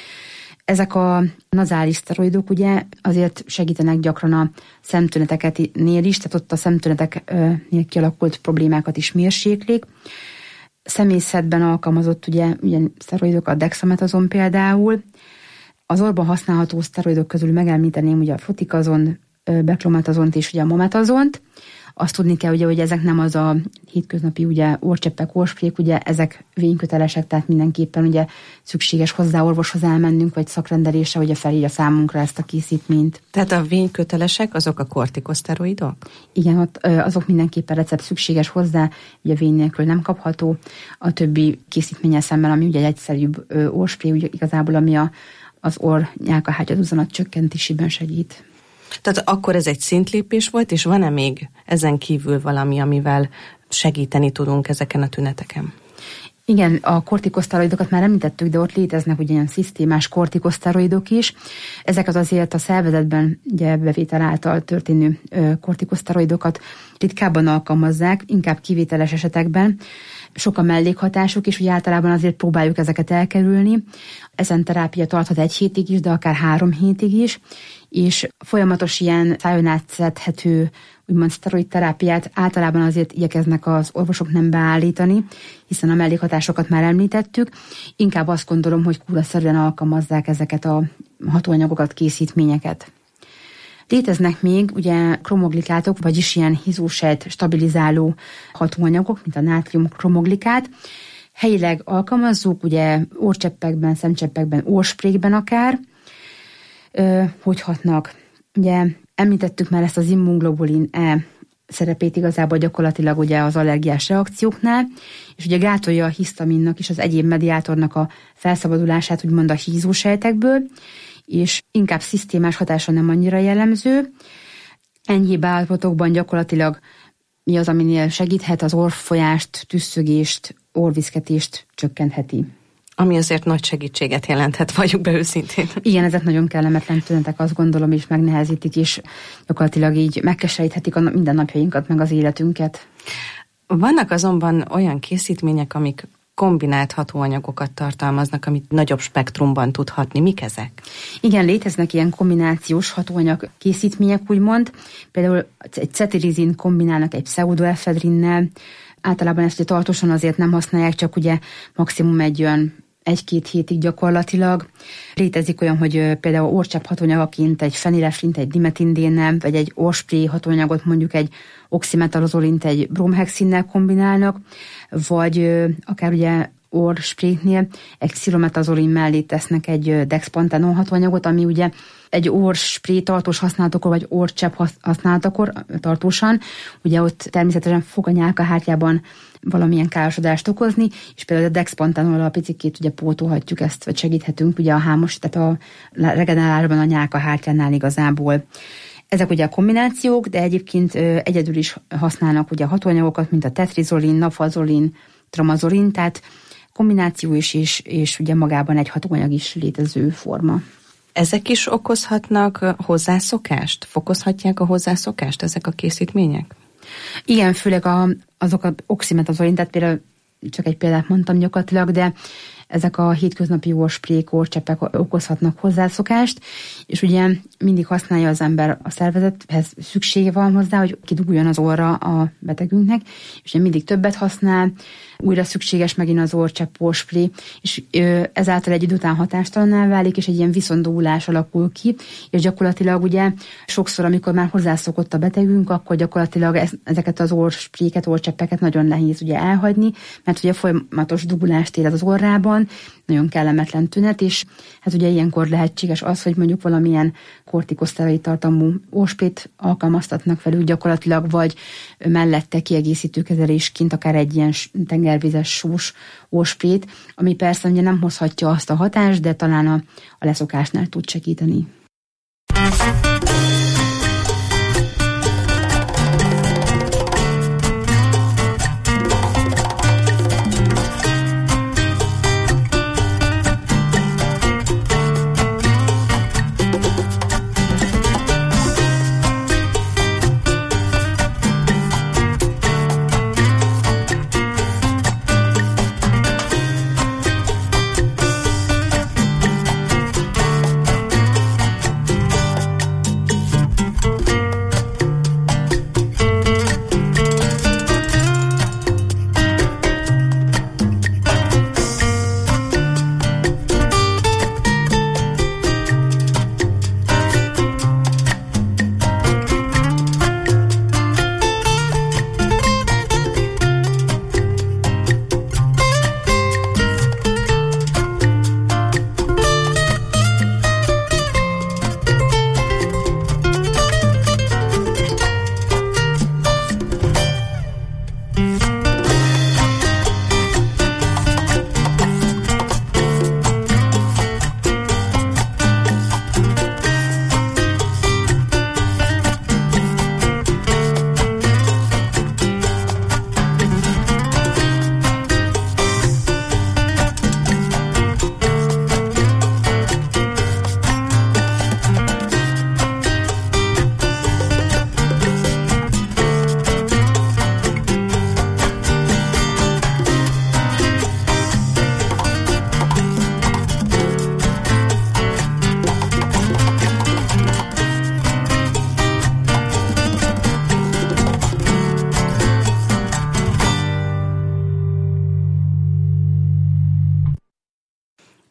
Ezek a nazális szteroidok ugye azért segítenek gyakran a szemtüneteknél is, tehát ott a szemtüneteknél kialakult problémákat is mérséklik. Szemészetben alkalmazott ugye, ugye szteroidok, a dexametazon például. Az orrban használható szteroidok közül megemlíteném ugye a flutikazon, beklometazont és ugye a mometazont. Azt tudni kell, ugye, hogy ezek nem az a hétköznapi ugye, orrcseppek, orrsprék, ugye ezek vénykötelesek, tehát mindenképpen ugye szükséges hozzá orvoshoz elmennünk, vagy szakrendelésre, hogy felírja számunkra ezt a készítményt. Tehát a vénykötelesek azok a kortikoszteroidok? Igen, ott, azok mindenképpen recept szükséges hozzá, ugye vény nélkül nem kapható. A többi készítménnyel szemben, ami ugye egy egyszerűbb orrspré, ugye igazából ami a, az orr nyálkahártya duzzanat csökkentésében segít. Tehát akkor ez egy szintlépés volt, és van-e még ezen kívül valami, amivel segíteni tudunk ezeken a tüneteken? Igen, a kortikoszteroidokat már említettük, de ott léteznek ugye ilyen szisztémás kortikoszteroidok is. Ezeket azért a szervezetben ugye bevétel által történő kortikoszteroidokat ritkábban alkalmazzák, inkább kivételes esetekben. Sok a mellékhatásuk, és ugye általában azért próbáljuk ezeket elkerülni. Ezen terápia tarthat egy hétig is, de akár három hétig is, és folyamatos ilyen szájon átszedhető úgymond szteroid terápiát általában azért igyekeznek az orvosok nem beállítani, hiszen a mellékhatásokat már említettük. Inkább azt gondolom, hogy kúraszerűen alkalmazzák ezeket a hatóanyagokat, készítményeket. Léteznek még ugye kromoglikátok, vagyis ilyen hízósejt stabilizáló hatóanyagok, mint a nátrium kromoglikát. Helyileg alkalmazzuk, ugye orrcseppekben, szemcseppekben, orrsprékben akár. Ö, hogy hatnak? Ugye említettük már ezt az immunglobulin E szerepét igazából gyakorlatilag ugye az allergiás reakcióknál, és ugye gátolja a hisztaminnak és az egyéb mediátornak a felszabadulását, úgymond a hízósejtekből, és inkább szisztémás hatása nem annyira jellemző. Enyhébb állapotokban gyakorlatilag mi az, aminél segíthet, az orrfolyást, tüsszögést, orrviszketést csökkentheti. Ami azért nagy segítséget jelenthet, valljuk be őszintén. Igen, ezek nagyon kellemetlen tünetek, azt gondolom, és megnehezítik, és gyakorlatilag így megkeseríthetik a mindennapjainkat, meg az életünket. Vannak azonban olyan készítmények, amik kombinált hatóanyagokat tartalmaznak, amit nagyobb spektrumban tud hatni. Mik ezek? Igen, léteznek ilyen kombinációs hatóanyag készítmények, úgymond. Például egy cetirizin kombinálnak egy pseudoefedrinnel. Általában ezt ugye tartósan azért nem használják, csak ugye maximum egy olyan egy-két hétig gyakorlatilag. Létezik olyan, hogy például orrcsepp hatóanyagaként egy fenilefrint, egy dimetindénnel, vagy egy orrspré hatóanyagot mondjuk egy oximetalozolint, egy bromhexinnel kombinálnak, vagy akár ugye orrspréknél egy xilometazolim mellé tesznek egy dexpantenon hatóanyagot, ami ugye egy orrspré tartós használatakor, vagy orrcsepp használatakor tartósan, ugye ott természetesen fog a nyálkahártyában valamilyen károsodást okozni, és például a dexpantenollal a picikét ugye pótolhatjuk ezt, vagy segíthetünk ugye a hámos, tehát a regenerálásban a nyálkahártyánál igazából. Ezek ugye a kombinációk, de egyébként egyedül is használnak ugye a hatóanyagokat, mint a tetrizolin, nafazolin, tramazolin, tehát kombináció is, és, és ugye magában egy hatóanyag is létező forma. Ezek is okozhatnak hozzászokást? Fokozhatják a hozzászokást ezek a készítmények? Igen, főleg a, azok a oximetazolin, tehát például csak egy példát mondtam gyakorlatilag, de ezek a hétköznapi orrsprék, orrcseppek okozhatnak hozzászokást, és ugye mindig használja az ember a szervezethez, szüksége van hozzá, hogy kiduguljon az orra a betegünknek, és ugye mindig többet használ, újra szükséges megint az orrcsepp, orrspré, és ezáltal egy idő után hatástalanná válik, és egy ilyen viszontdugulás alakul ki, és gyakorlatilag ugye sokszor, amikor már hozzászokott a betegünk, akkor gyakorlatilag ezeket az orrspréket, orrcseppeket nagyon nehéz ugye elhagyni, mert ugye folyamatos dugulást ér az orrában, nagyon kellemetlen tünet, és hát ugye ilyenkor lehetséges az, hogy mondjuk valamilyen kortikoszteroid tartalmú orrsprét alkalmaztatnak velük gyakorlatilag, vagy mellette kiegészítő kezelésként akár egy ilyen tengervizes sós orrsprét, ami persze ugye nem hozhatja azt a hatást, de talán a, a leszokásnál tud segíteni.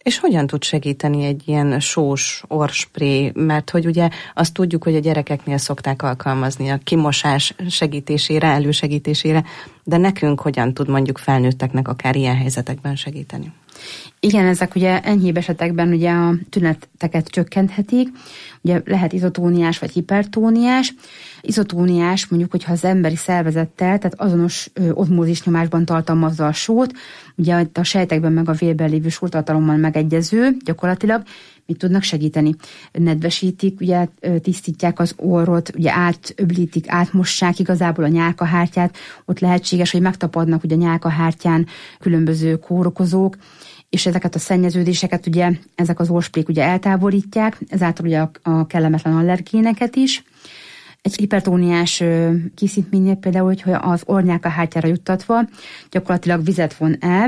És hogyan tud segíteni egy ilyen sós orrspré? Mert hogy ugye azt tudjuk, hogy a gyerekeknél szokták alkalmazni a kimosás segítésére, elősegítésére, de nekünk hogyan tud mondjuk felnőtteknek akár ilyen helyzetekben segíteni? Igen, ezek ugye enyhébb esetekben ugye a tüneteket csökkenthetik. Ugye lehet izotóniás vagy hipertóniás. Izotóniás mondjuk, hogyha az emberi szervezettel, tehát azonos oszmózis nyomásban tartalmazza a sót, ugye a sejtekben meg a vérben lévő sótartalommal megegyező, gyakorlatilag mit tudnak segíteni. Nedvesítik, ugye tisztítják az orrot, ugye átöblítik, átmossák igazából a nyálkahártyát, ott lehetséges, hogy megtapadnak ugye a nyálkahártyán különböző kórokozók, és ezeket a szennyeződéseket ugye ezek az orrsprék ugye eltávolítják, ezáltal ugye a, a kellemetlen allergéneket is. Egy hipertóniás készítménynél például, hogy az orrnyálkahártyára juttatva gyakorlatilag vizet von el,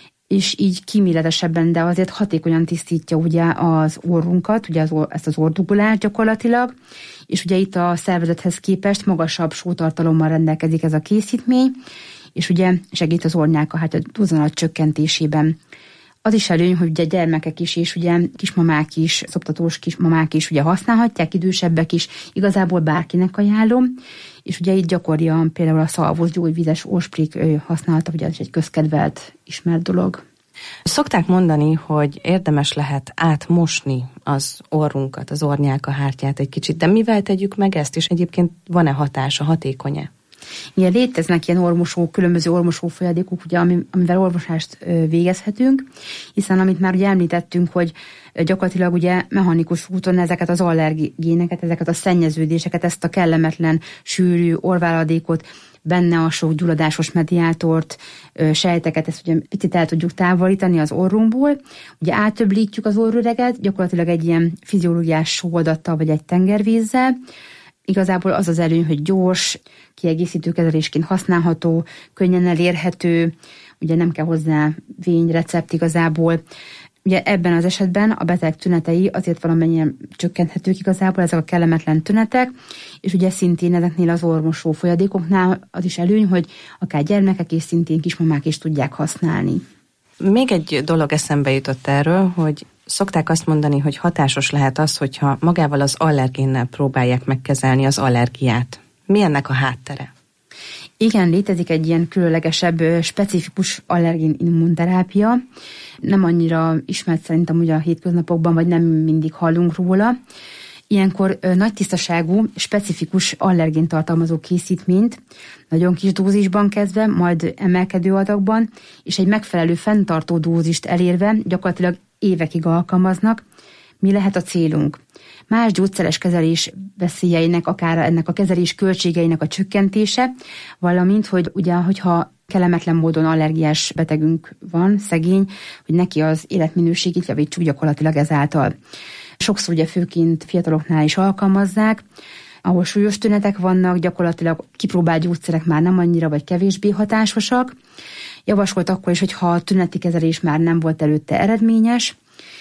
és így kíméletesebben, de azért hatékonyan tisztítja ugye az orrunkat, ugye az or, ezt az orrdugulást gyakorlatilag, és ugye itt a szervezethez képest magasabb sótartalommal rendelkezik ez a készítmény, és ugye segít az orrnyálkahártya duzzanat csökkentésében. Az is előny, hogy ugye gyermekek is, és ugye kismamák is, szoptatós kismamák is ugye használhatják, idősebbek is, igazából bárkinek ajánlom, és ugye itt gyakorian például a szalvos gyógyvizes orrsprék használata, ugye ez egy közkedvelt, ismert dolog. Szokták mondani, hogy érdemes lehet átmosni az orrunkat, az orrnyálkahártyát egy kicsit, de mivel tegyük meg ezt, és egyébként van-e hatása, hatékony-e? Igen, léteznek ilyen ormosó, különböző ormosó folyadékok, ugye, amivel orvosást végezhetünk, hiszen amit már ugye említettünk, hogy gyakorlatilag ugye mechanikus úton ezeket az allergéneket, ezeket a szennyeződéseket, ezt a kellemetlen, sűrű orrváladékot, benne a sok gyulladásos mediátort, sejteket, ezt ugye picit el tudjuk távolítani az orrunkból. Ugye átöblítjük az orrüreget, gyakorlatilag egy ilyen fiziológiás sóadattal, vagy egy tengervízzel. Igazából az az előny, hogy gyors, kiegészítő kezelésként használható, könnyen elérhető, ugye nem kell hozzá vényrecept igazából. Ugye ebben az esetben a beteg tünetei azért valamennyien csökkenthetők igazából, ezek a kellemetlen tünetek, és ugye szintén ezeknél az ormosó folyadékoknál az is előny, hogy akár gyermekek és szintén kismamák is tudják használni. Még egy dolog eszembe jutott erről, hogy szokták azt mondani, hogy hatásos lehet az, hogyha magával az allergénnel próbálják megkezelni az allergiát. Mi ennek a háttere? Igen, létezik egy ilyen különlegesebb, specifikus allergén immunterápia. Nem annyira ismert szerintem ugye a hétköznapokban, vagy nem mindig hallunk róla. Ilyenkor nagy tisztaságú, specifikus allergén tartalmazó készítményt, nagyon kis dózisban kezdve, majd emelkedő adagban, és egy megfelelő fenntartó dózist elérve gyakorlatilag évekig alkalmaznak. Mi lehet a célunk? Más gyógyszeres kezelés veszélyeinek, akár ennek a kezelés költségeinek a csökkentése, valamint, hogy ugye, hogyha kellemetlen módon allergiás betegünk van, szegény, hogy neki az életminőségét javítsuk gyakorlatilag ezáltal. Sokszor ugye főként fiataloknál is alkalmazzák, ahol súlyos tünetek vannak, gyakorlatilag kipróbált gyógyszerek már nem annyira vagy kevésbé hatásosak. Javasolt akkor is, hogyha a tüneti kezelés már nem volt előtte eredményes,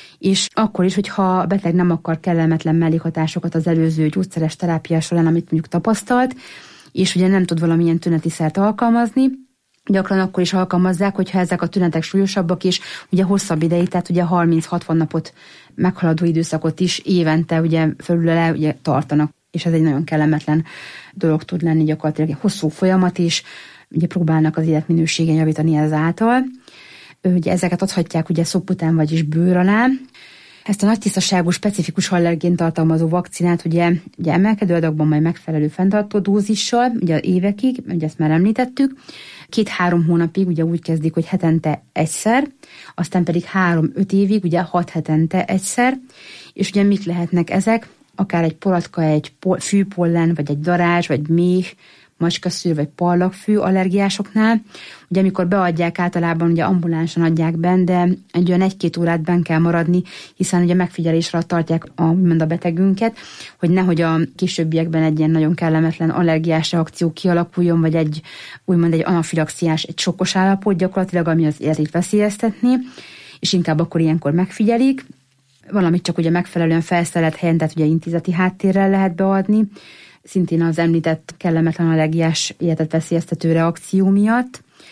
és akkor is, hogyha a beteg nem akar kellemetlen mellékhatásokat az előző gyógyszeres terápia során, amit mondjuk tapasztalt, és ugye nem tud valamilyen tüneti szert alkalmazni, gyakran akkor is alkalmazzák, hogyha ezek a tünetek súlyosabbak, és ugye hosszabb ideig, tehát ugye harminc-hatvan napot meghaladó időszakot is évente ugye fölül ugye tartanak, és ez egy nagyon kellemetlen dolog tud lenni, gyakorlatilag egy hosszú folyamat is, ugye próbálnak az életminőségen javítani ezáltal. Ugye ezeket adhatják ugye szop után, vagyis bőr alá. Ezt a nagy tisztaságú, specifikus allergén tartalmazó vakcinát ugye, ugye emelkedő adagban, majd megfelelő fenntartó dózissal, ugye évekig, ugye ezt már említettük, két-három hónapig ugye úgy kezdik, hogy hetente egyszer, aztán pedig három-öt évig, ugye hat hetente egyszer, és ugye mik lehetnek ezek? Akár egy polatka, egy fűpollen, vagy egy darázs, vagy méh, macskaszűr vagy parlagfű allergiásoknál. Ugye amikor beadják, általában ugye ambulánsan adják benn, de egy olyan egy-két órát benn kell maradni, hiszen ugye megfigyelés alatt tartják a, úgymond a betegünket, hogy nehogy a későbbiekben egy ilyen nagyon kellemetlen allergiás reakció kialakuljon, vagy egy úgymond egy anafilaxiás, egy sokkos állapot gyakorlatilag, ami az életét veszélyeztetné, és inkább akkor ilyenkor megfigyelik. Valamit csak ugye megfelelően felszerelt helyen, tehát ugye intézeti háttérrel lehet beadni, szintén az említett kellemetlen allergiás életet veszélyeztető reakció miatt.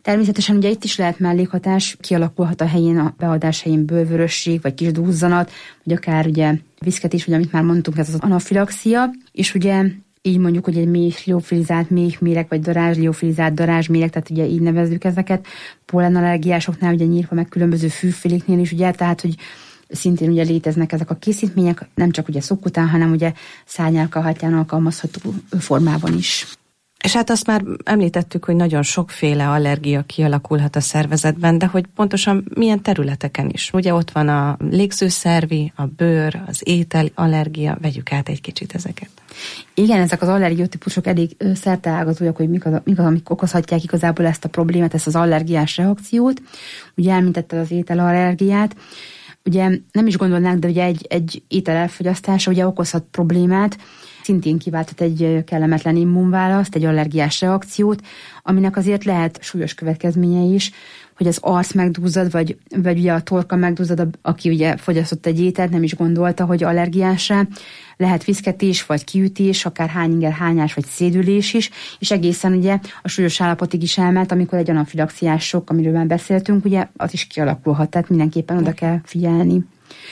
Természetesen ugye itt is lehet mellékhatás, kialakulhat a helyén, a beadás helyén bőrvörösség, vagy kis duzzanat, vagy akár ugye viszketés, vagy amit már mondtunk, ez az anafilaxia, és ugye így mondjuk, hogy egy méh liofilizált méhméreg, vagy darázs liofilizált darázsméreg, tehát ugye így nevezzük ezeket, pollenallergiásoknál, ugye nyírva meg különböző fűféléknél is, ugye, tehát hogy szintén ugye léteznek ezek a készítmények, nem csak ugye szok után, hanem ugye szárnyálkahatján alkalmazható formában is. És hát azt már említettük, hogy nagyon sokféle allergia kialakulhat a szervezetben, de hogy pontosan milyen területeken is. Ugye ott van a légzőszervi, a bőr, az étel allergia, vegyük át egy kicsit ezeket. Igen, ezek az allergiotípusok elég szerteágazóak, hogy mik az, mik az, amik okozhatják igazából ezt a problémát, ezt az allergiás reakciót. Ugye említetted az ételallergiát. Ugye nem is gondolnánk, de ugye egy, egy étel elfogyasztása ugye okozhat problémát, szintén kiválthat egy kellemetlen immunválaszt, egy allergiás reakciót, aminek azért lehet súlyos következménye is, hogy az arc megduzzad, vagy, vagy ugye a torka megduzzad, aki ugye fogyasztott egy ételt, nem is gondolta, hogy allergiás rá. Lehet viszketés, vagy kiütés, akár hányinger, hányás, vagy szédülés is, és egészen ugye a súlyos állapotig is elment, amikor egy anafilaxiás sok, amiről már beszéltünk, ugye az is kialakulhat, tehát mindenképpen oda kell figyelni.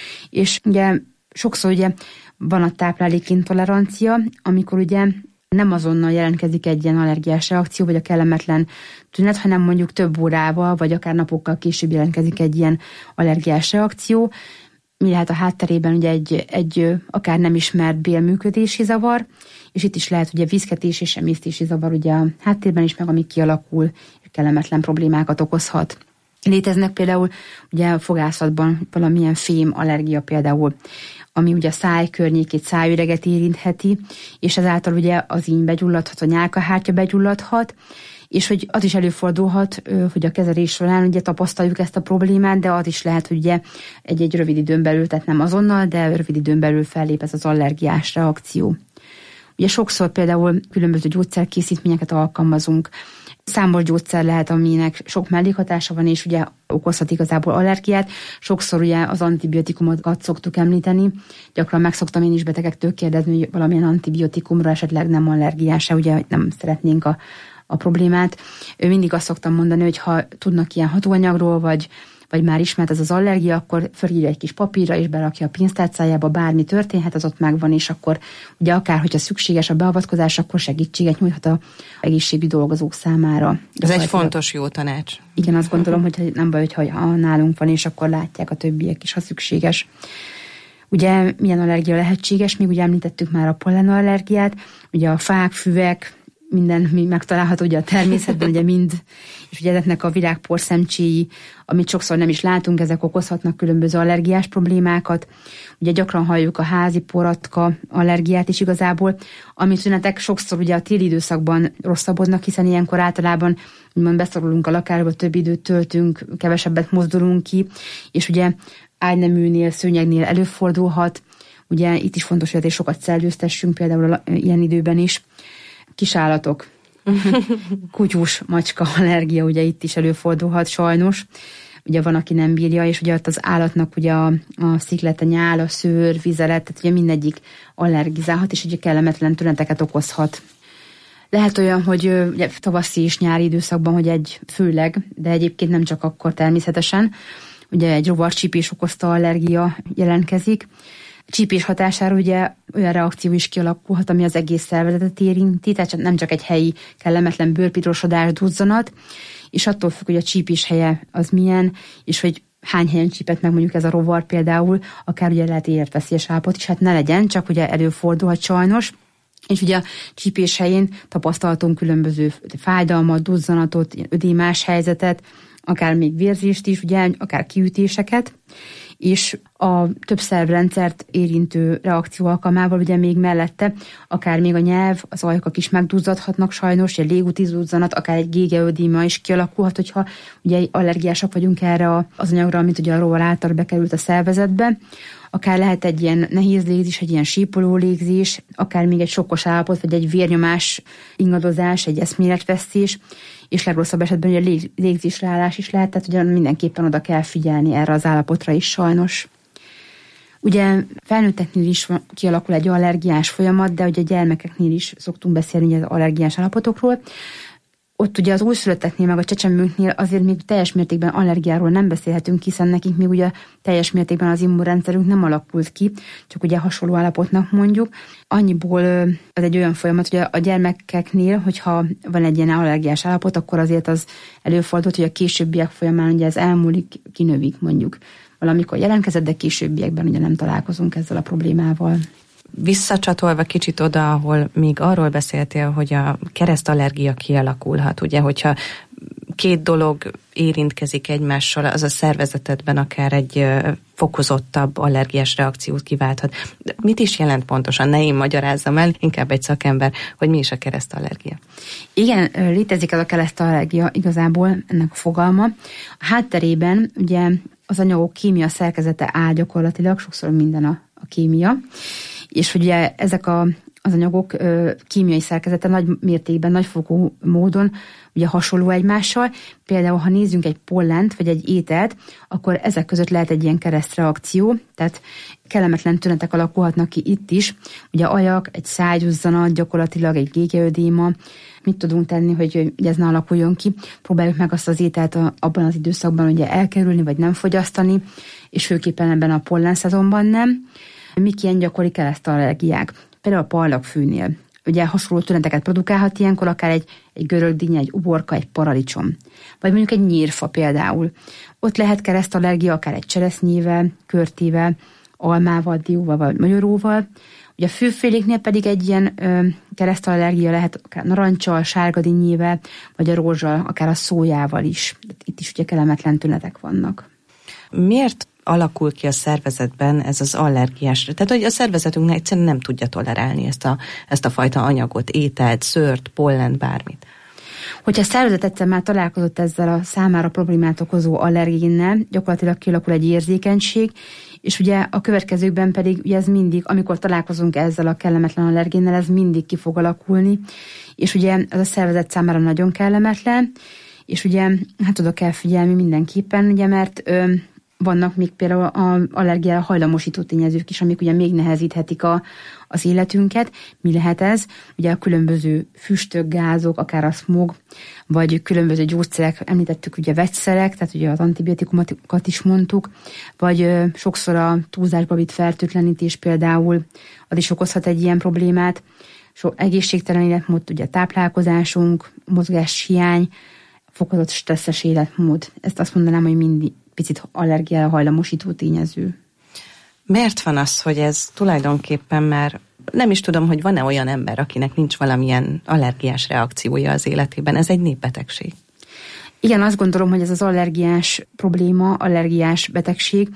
És ugye sokszor ugye van a táplálékintolerancia, amikor ugye nem azonnal jelentkezik egy ilyen allergiás reakció, vagy a kellemetlen tünet, hanem mondjuk több órával, vagy akár napokkal később jelentkezik egy ilyen allergiás reakció. Mi lehet a hátterében ugye egy, egy akár nem ismert bélműködési zavar, és itt is lehet ugye viszketés és emésztési zavar ugye a háttérben is, meg ami kialakul, és kellemetlen problémákat okozhat. Léteznek például ugye a fogászatban valamilyen fém allergia például, ami ugye a száj környékét, szájüreget érintheti, és ezáltal ugye az íny begyulladhat, a nyálkahártya begyulladhat, és hogy az is előfordulhat, hogy a kezelés során ugye tapasztaljuk ezt a problémát, de az is lehet, hogy ugye egy-egy rövid időn belül, tehát nem azonnal, de rövid időn belül fellép ez az allergiás reakció. Ugye sokszor például különböző gyógyszerkészítményeket alkalmazunk. Számos gyógyszer lehet, aminek sok mellékhatása van, és ugye okozhat igazából allergiát. Sokszor ugye az antibiotikumokat szoktuk említeni. Gyakran meg szoktam én is betegektől kérdezni, hogy valamilyen antibiotikumra esetleg nem allergiás, ugye nem szeretnénk a, a problémát. Mindig azt szoktam mondani, hogy ha tudnak ilyen hatóanyagról, vagy vagy már ismert ez az allergia, akkor fölírja egy kis papírra, és berakja a pénztárcájába, bármi történhet, az ott megvan, és akkor ugye akár, hogyha szükséges a beavatkozás, akkor segítséget nyújthat az egészségügyi dolgozók számára. Ez egy fontos jó tanács. Igen, azt gondolom, hogy nem baj, hogy ha nálunk van, és akkor látják a többiek is, ha szükséges. Ugye milyen allergia lehetséges? Még ugye említettük már a pollenallergiát, ugye a fák, füvek, minden mi megtalálható ugye a természetben, ugye mind, és ugye ezeknek a virágporszemcséi, amit sokszor nem is látunk, ezek okozhatnak különböző allergiás problémákat. Ugye gyakran halljuk a házi poratka allergiát is igazából, ami tünetek sokszor ugye a téli időszakban rosszabbodnak, hiszen ilyenkor általában úgymond beszorulunk a lakásba, több időt töltünk, kevesebbet mozdulunk ki, és ugye ágyneműnél, szőnyegnél előfordulhat. Ugye itt is fontos, hogy sokat szellőztessünk például ilyen időben is. Kisállatok, kutyus, macska allergia, ugye itt is előfordulhat sajnos. Ugye van, aki nem bírja, és ugye ott az állatnak ugye a, a sziklete, nyál, a szőr, vizelet, tehát ugye mindegyik allergizálhat, és ugye kellemetlen tüneteket okozhat. Lehet olyan, hogy ugye, tavaszi és nyári időszakban, hogy egy főleg, de egyébként nem csak akkor természetesen, ugye egy rovarcsípés okozta allergia jelentkezik. Csípés hatására ugye olyan reakció is kialakulhat, ami az egész szervezetet érinti, tehát nem csak egy helyi kellemetlen bőrpitrosodás, duzzanat, és attól függ, hogy a csípés helye az milyen, és hogy hány helyen csípett meg mondjuk ez a rovar például, akár ugye lehet életveszélyes állapot is, hát ne legyen, csak ugye előfordulhat sajnos. És ugye a csípés helyén tapasztaltunk különböző fájdalmat, duzzanatot, ödémás helyzetet, akár még vérzést is, ugye, akár kiütéseket, és a több szervrendszert érintő reakció alkalmával ugye még mellette akár még a nyelv, az ajkak is megduzzadhatnak sajnos, egy légúti duzzanat, akár egy gégeödéma is kialakulhat, hogyha ugye allergiásak vagyunk erre az anyagra, amit ugye a rovar által bekerült a szervezetbe. Akár lehet egy ilyen nehéz légzés, egy ilyen sípoló légzés, akár még egy sokkos állapot, vagy egy vérnyomás ingadozás, egy eszméletvesztés, és legrosszabb esetben ugye lég, légzésreállás is lehet, tehát ugye mindenképpen oda kell figyelni erre az állapotra is sajnos. Ugye felnőtteknél is kialakul egy allergiás folyamat, de ugye gyermekeknél is szoktunk beszélni az allergiás állapotokról. Ott ugye az újszülötteknél, meg a csecsemőknél azért még teljes mértékben allergiáról nem beszélhetünk, hiszen nekik még ugye teljes mértékben az immunrendszerünk nem alakult ki, csak ugye hasonló állapotnak mondjuk. Annyiból ez egy olyan folyamat, hogy a gyermekeknél, hogyha van egy ilyen allergiás állapot, akkor azért az előfordult, hogy a későbbiek folyamán ugye ez elmúlik, kinövik mondjuk. Valamikor jelentkezett, de későbbiekben ugye nem találkozunk ezzel a problémával. Visszacsatolva kicsit oda, ahol még arról beszéltél, hogy a keresztallergia kialakulhat, ugye, hogyha két dolog érintkezik egymással, az a szervezetedben akár egy fokozottabb allergiás reakciót kiválthat. De mit is jelent pontosan? Ne én magyarázzam el, inkább egy szakember, hogy mi is a keresztallergia. Igen, létezik ez a keresztallergia igazából, ennek a fogalma. A hátterében ugye az anyagok kémia szerkezete áll gyakorlatilag, sokszor minden a, a kémia, és ugye ezek a, az anyagok ö, kémiai szerkezete nagy mértékben, nagyfokú módon ugye hasonló egymással. Például, ha nézzünk egy pollent, vagy egy ételt, akkor ezek között lehet egy ilyen keresztreakció, tehát kellemetlen tünetek alakulhatnak ki itt is. Ugye ajak, egy szájduzzanat, gyakorlatilag egy gégeödéma. Mit tudunk tenni, hogy ez ne alakuljon ki? Próbáljuk meg azt az ételt a, abban az időszakban ugye elkerülni, vagy nem fogyasztani, és főképpen ebben a pollen szezonban nem. Mik ilyen gyakori keresztallergiák? Például a parlagfűnél. Ugye hasonló tüneteket produkálhat ilyenkor, akár egy, egy görögdinnye, egy uborka, egy paradicsom. Vagy mondjuk egy nyírfa például. Ott lehet keresztallergia, akár egy cseresznyével, körtével, almával, dióval vagy magyaróval. Ugye a fűféléknél pedig egy ilyen ö, keresztallergia lehet akár narancsal, sárgadinnyével, vagy a rózsal, akár a szójával is. Itt is ugye kellemetlen tünetek vannak. Miért alakul ki a szervezetben ez az allergiás? Tehát, hogy a szervezetünknek egyszerűen nem tudja tolerálni ezt a, ezt a fajta anyagot, ételt, szőrt, pollent, bármit. Hogyha a szervezet egyszer már találkozott ezzel a számára problémát okozó allergénnel, gyakorlatilag kialakul egy érzékenység, és ugye a következőkben pedig ugye ez mindig, amikor találkozunk ezzel a kellemetlen allergénnel, ez mindig ki fog alakulni, és ugye ez a szervezet számára nagyon kellemetlen, és ugye hát oda kell figyelni mindenképpen, ugye, mert ö, vannak még például az allergiára hajlamosító tényezők is, amik ugye még nehezíthetik a, az életünket. Mi lehet ez? Ugye a különböző füstök, gázok, akár a smog, vagy különböző gyógyszerek, említettük ugye vegyszerek, tehát ugye az antibiotikumokat is mondtuk, vagy ö, sokszor a túlzásba vitt fertőtlenítés például, az is okozhat egy ilyen problémát. So, egészségtelen életmód, ugye táplálkozásunk, mozgáshiány, fokozott stresszes életmód. Ezt azt mondanám, hogy mindig picit allergiára hajlamosító tényező. Miért van az, hogy ez tulajdonképpen már nem is tudom, hogy van-e olyan ember, akinek nincs valamilyen allergiás reakciója az életében. Ez egy népbetegség. Igen, azt gondolom, hogy ez az allergiás probléma, allergiás betegség.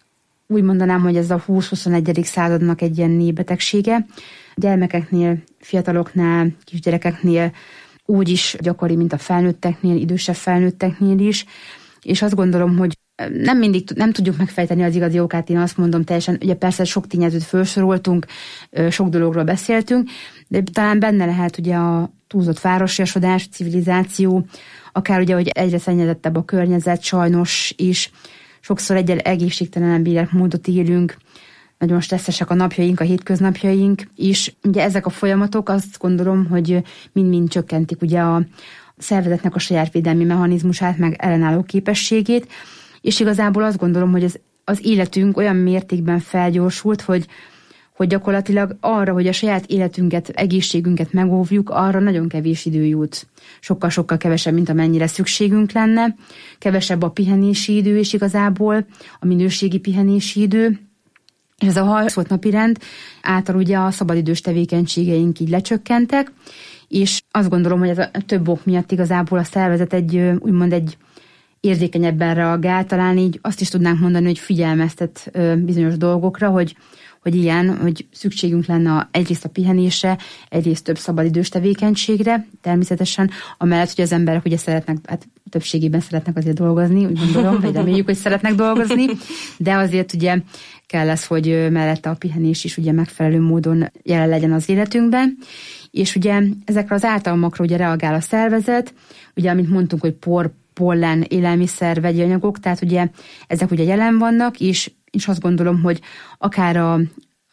Úgy mondanám, hogy ez a húsz-huszonegyedik századnak egy ilyen népbetegsége. Gyermekeknél, fiataloknál, kisgyerekeknél úgy is gyakori, mint a felnőtteknél, idősebb felnőtteknél is. És azt gondolom, hogy nem mindig nem tudjuk megfejteni az igazi okát, én azt mondom teljesen, ugye persze sok tényezőt felsoroltunk, sok dologról beszéltünk, de talán benne lehet ugye a túlzott városiasodás, civilizáció, akár ugye, hogy egyre szennyezettebb a környezet, sajnos is, sokszor egyre egészségtelenebb életmódot élünk, nagyon stresszesek a napjaink, a hétköznapjaink is. Ugye ezek a folyamatok azt gondolom, hogy mind-mind csökkentik ugye a szervezetnek a saját védelmi mechanizmusát, meg ellenálló képességét, és igazából azt gondolom, hogy az, az életünk olyan mértékben felgyorsult, hogy, hogy gyakorlatilag arra, hogy a saját életünket, egészségünket megóvjuk, arra nagyon kevés idő jut. Sokkal-sokkal kevesebb, mint amennyire szükségünk lenne. Kevesebb a pihenési idő, és igazából a minőségi pihenési idő. És ez a hajszolt napirend által ugye a szabadidős tevékenységeink így lecsökkentek, és azt gondolom, hogy ez a több ok miatt igazából a szervezet egy, úgymond egy érzékenyebben reagál, talán így azt is tudnánk mondani, hogy figyelmeztet bizonyos dolgokra, hogy, hogy ilyen, hogy szükségünk lenne egyrészt a pihenésre, egyrészt több szabadidős tevékenységre, természetesen, amellett, hogy az emberek ugye szeretnek, hát többségében szeretnek azért dolgozni, úgy gondolom, vagy reméljük, hogy szeretnek dolgozni, de azért ugye kell lesz, hogy mellette a pihenés is ugye megfelelő módon jelen legyen az életünkben, és ugye ezekre az ártalmakra ugye reagál a szervezet, ugye amit mondtunk, hogy por, pollen, élelmiszer, vegyi anyagok, tehát ugye ezek ugye jelen vannak, és, és azt gondolom, hogy akár a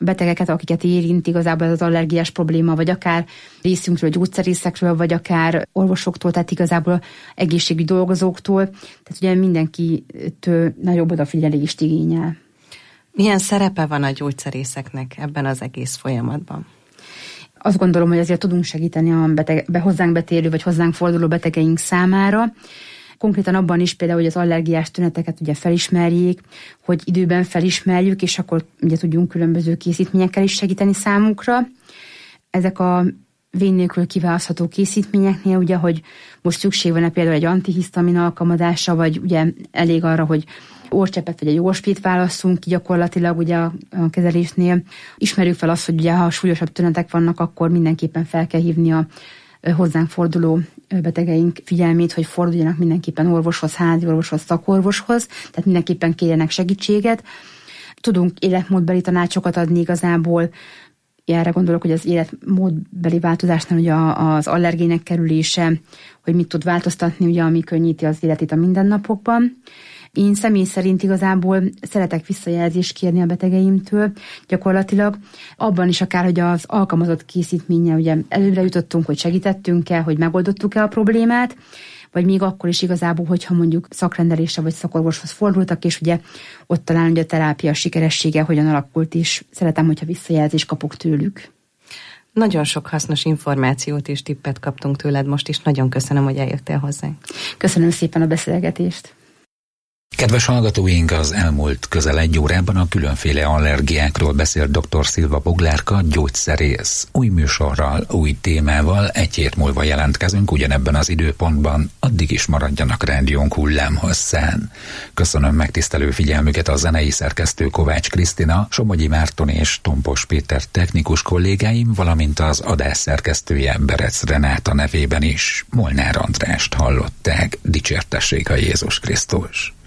betegeket, akiket érint igazából az allergiás probléma, vagy akár részünkről, gyógyszerészekről, vagy akár orvosoktól, tehát igazából egészségügyi dolgozóktól. Tehát ugye mindenkitől nagyobb odafigyelést igényel. Milyen szerepe van a gyógyszerészeknek ebben az egész folyamatban? Azt gondolom, hogy azért tudunk segíteni a beteg, be hozzánk betérő, vagy hozzánk forduló betegeink számára. Konkrétan abban is például, hogy az allergiás tüneteket ugye felismerjék, hogy időben felismerjük, és akkor ugye tudjunk különböző készítményekkel is segíteni számukra. Ezek a vén nélkül kiválasztható készítményeknél, ugye, hogy most szükség van-e például egy antihisztamin alkalmazása, vagy ugye elég arra, hogy orrcseppet vagy egy orrsprit válasszunk ki gyakorlatilag ugye a, a kezelésnél. Ismerjük fel azt, hogy ugye ha súlyosabb tünetek vannak, akkor mindenképpen fel kell hívni a hozzánk forduló betegeink figyelmét, hogy forduljanak mindenképpen orvoshoz, házi orvoshoz, szakorvoshoz, tehát mindenképpen kérjenek segítséget. Tudunk életmódbeli tanácsokat adni igazából. Erre gondolok, hogy az életmódbeli változásnál ugye az allergének kerülése, hogy mit tud változtatni, ugye, ami könnyíti az életét a mindennapokban. Én személy szerint igazából szeretek visszajelzést kérni a betegeimtől, gyakorlatilag abban is akár, hogy az alkalmazott készítménye, ugye előre jutottunk, hogy segítettünk-e, hogy megoldottuk-e a problémát, vagy még akkor is igazából, hogyha mondjuk szakrendelésre vagy szakorvoshoz fordultak, és ugye ott talán ugye a terápia sikeressége hogyan alakult, és szeretem, hogyha visszajelzést kapok tőlük. Nagyon sok hasznos információt és tippet kaptunk tőled most is. Nagyon köszönöm, hogy eljöttél hozzánk. Köszönöm szépen a beszélgetést. Kedves hallgatóink, az elmúlt közel egy órában a különféle allergiákról beszélt dr. Szilva Boglárka, gyógyszerész. Új műsorral, új témával egy hét múlva jelentkezünk ugyanebben az időpontban, addig is maradjanak rádiónk hullámhosszán. Köszönöm megtisztelő figyelmüket a zenei szerkesztő Kovács Krisztina, Somogyi Márton és Tompos Péter technikus kollégáim, valamint az adás szerkesztője Berec Renáta nevében is. Molnár Andrást hallották, dicsértessék a Jézus Krisztus.